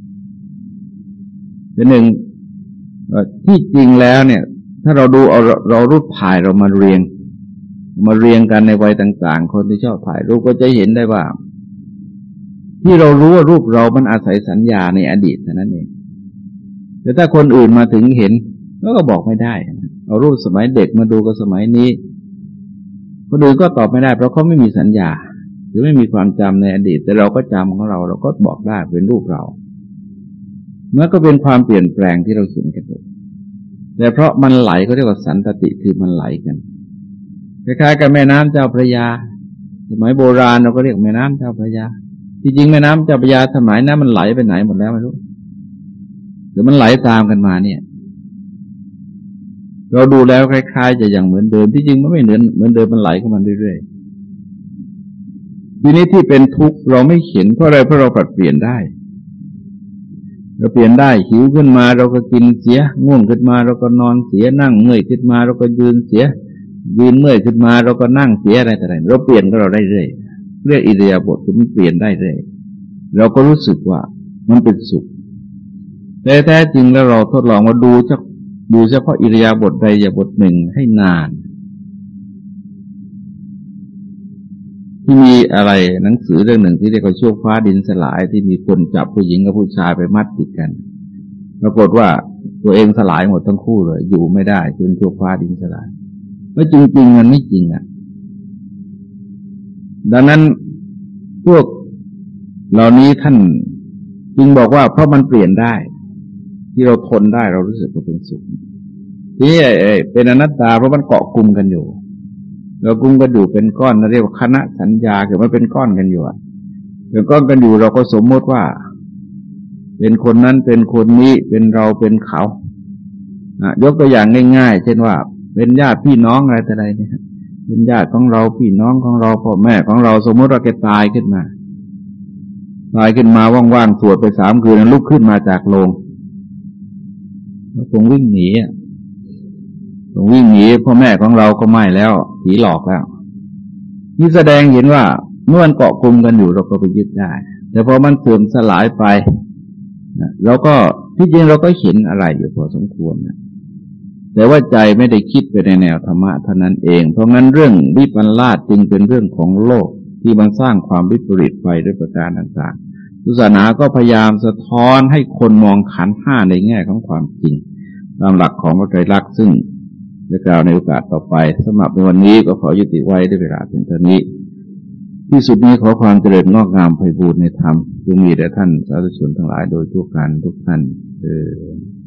เป็นหนึ่งที่จริงแล้วเนี่ยถ้าเราดูเอาเรารูปถ่ายเรามาเรียงมาเรียงกันในวัยต่างๆคนที่ชอบถ่ายรูปก็จะเห็นได้ว่าที่เรารู้ว่ารูปเรามันอาศัยสัญญาในอดีตเท่านั้นเองแต่ถ้าคนอื่นมาถึงเห็นก็บอกไม่ได้เอารูปสมัยเด็กมาดูกับสมัยนี้คนอื่นก็ตอบไม่ได้เพราะเขาไม่มีสัญญาหรือไม่มีความจำในอดีตแต่เราก็จำของเราเราก็บอกได้เป็นรูปเราเมื่อก็เป็นความเปลี่ยนแปลงที่เราเห็นกันเลยแต่เพราะมันไหลเขาเรียกว่าสันตติคือมันไหลกันคล้ายๆกับแม่น้ำเจ้าพระยาสมัยโบราณเราก็เรียกแม่น้ำเจ้าพระยาที่จริงแม่น้ำเจ้าพระยาสมัยนั้นมันไหลไปไหนหมดแล้วไม่รู้หรือมันไหลตามกันมาเนี่ยเราดูแล้วคล้ายๆจะอย่างเหมือนเดิมที่จริงมันไม่เหมือนเหมือนเดิมมันไหลเข้ามาเรื่อยๆทีนี้ที่เป็นทุกข์เราไม่เห็นเพราะอะไรเพราะเราปรับเปลี่ยนได้เราเปลี่ยนได้หิวขึ้นมาเราก็กินเสียง่วงขึ้นมาเราก็นอนเสียนั่งเมื่อยขึ้นมาเราก็ยืนเสียยืนเมื่อยขึ้นมาเราก็นั่งเสียอะไรต่ออะไรเราเปลี่ยนก็เราได้เรื่อยเรียกอิริยาบถมันเปลี่ยนได้เรื่อยเราก็รู้สึกว่ามันเป็นสุขแต่แท้จริงแล้วเราทดลองมาดูสักดูเฉพาะอิริยาบถใดอิริยาบถหนึ่งให้นานที่มีอะไรหนังสือเรื่องหนึ่งที่เรียกว่าชั่วฟ้าดินสลายที่มีคนจับผู้หญิงกับผู้ชายไปมัดติดกันปรากฏว่าตัวเองสลายหมดทั้งคู่เลยอยู่ไม่ได้จนชั่วฟ้าดินสลายไม่จริงๆมันไม่จริงอ่ะดังนั้นพวกเหล่านี้ท่านจึงบอกว่าเพราะมันเปลี่ยนได้ที่เราทนได้เรารู้สึกว่าเป็นสุขที่เป็นอนัตตาเพราะมันเกาะกลุ่มกันอยู่เรากลุ่มกันอยู่เป็นก้อนเราเรียกว่าคณะสัญญาคือมันเป็นก้อนกันอยู่เป็นก้อนกันอยู่เราก็สมมติว่าเป็นคนนั้นเป็นคนนี้เป็นเราเป็นเขายกตัวอย่างง่ายๆเช่นว่าเป็นญาติพี่น้องอะไรแต่ใดเนี่ยเป็นญาติของเราพี่น้องของเราพ่อแม่ของเราสมมติว่าแกตายขึ้นมาตายขึ้นมาว่างๆสวดไปสามคืนแล้วลุกขึ้นมาจากโลงแล้วคงวิ่งหนีคงวิ่งหนีพ่อแม่ของเราก็ไม่แล้วผีหลอกแล้วนี่แสดงเห็นว่าเมื่อมันเกาะกลุ่มกันอยู่เราก็ไปยึดได้แต่พอมันเสื่อมสลายไปเราก็ที่จริงเราก็เห็นอะไรอยู่พอสมควรนะแต่ว่าใจไม่ได้คิดไปในแนวธรรมะเท่านั้นเองเพราะงั้นเรื่องวิปลาสจึงเป็นเรื่องของโลกที่มันสร้างความวิปริตไปด้วยประการต่างๆศาสนาก็พยายามสะท้อนให้คนมองขันธ์ห้าในแง่ของความจริงตามหลักของพระไตรลักษณ์ซึ่งจะกล่าวในโอกาสต่อไปสำหรับในวันนี้ก็ขอยุติไว้ด้วยเวลาเพียงเท่านี้ที่สุดนี้ขอความเจริญงอกงามไพบูลย์ในธรรมจงมีแด่ท่านสาธุชนทั้งหลายโดยทั่วกันทุกท่านเออ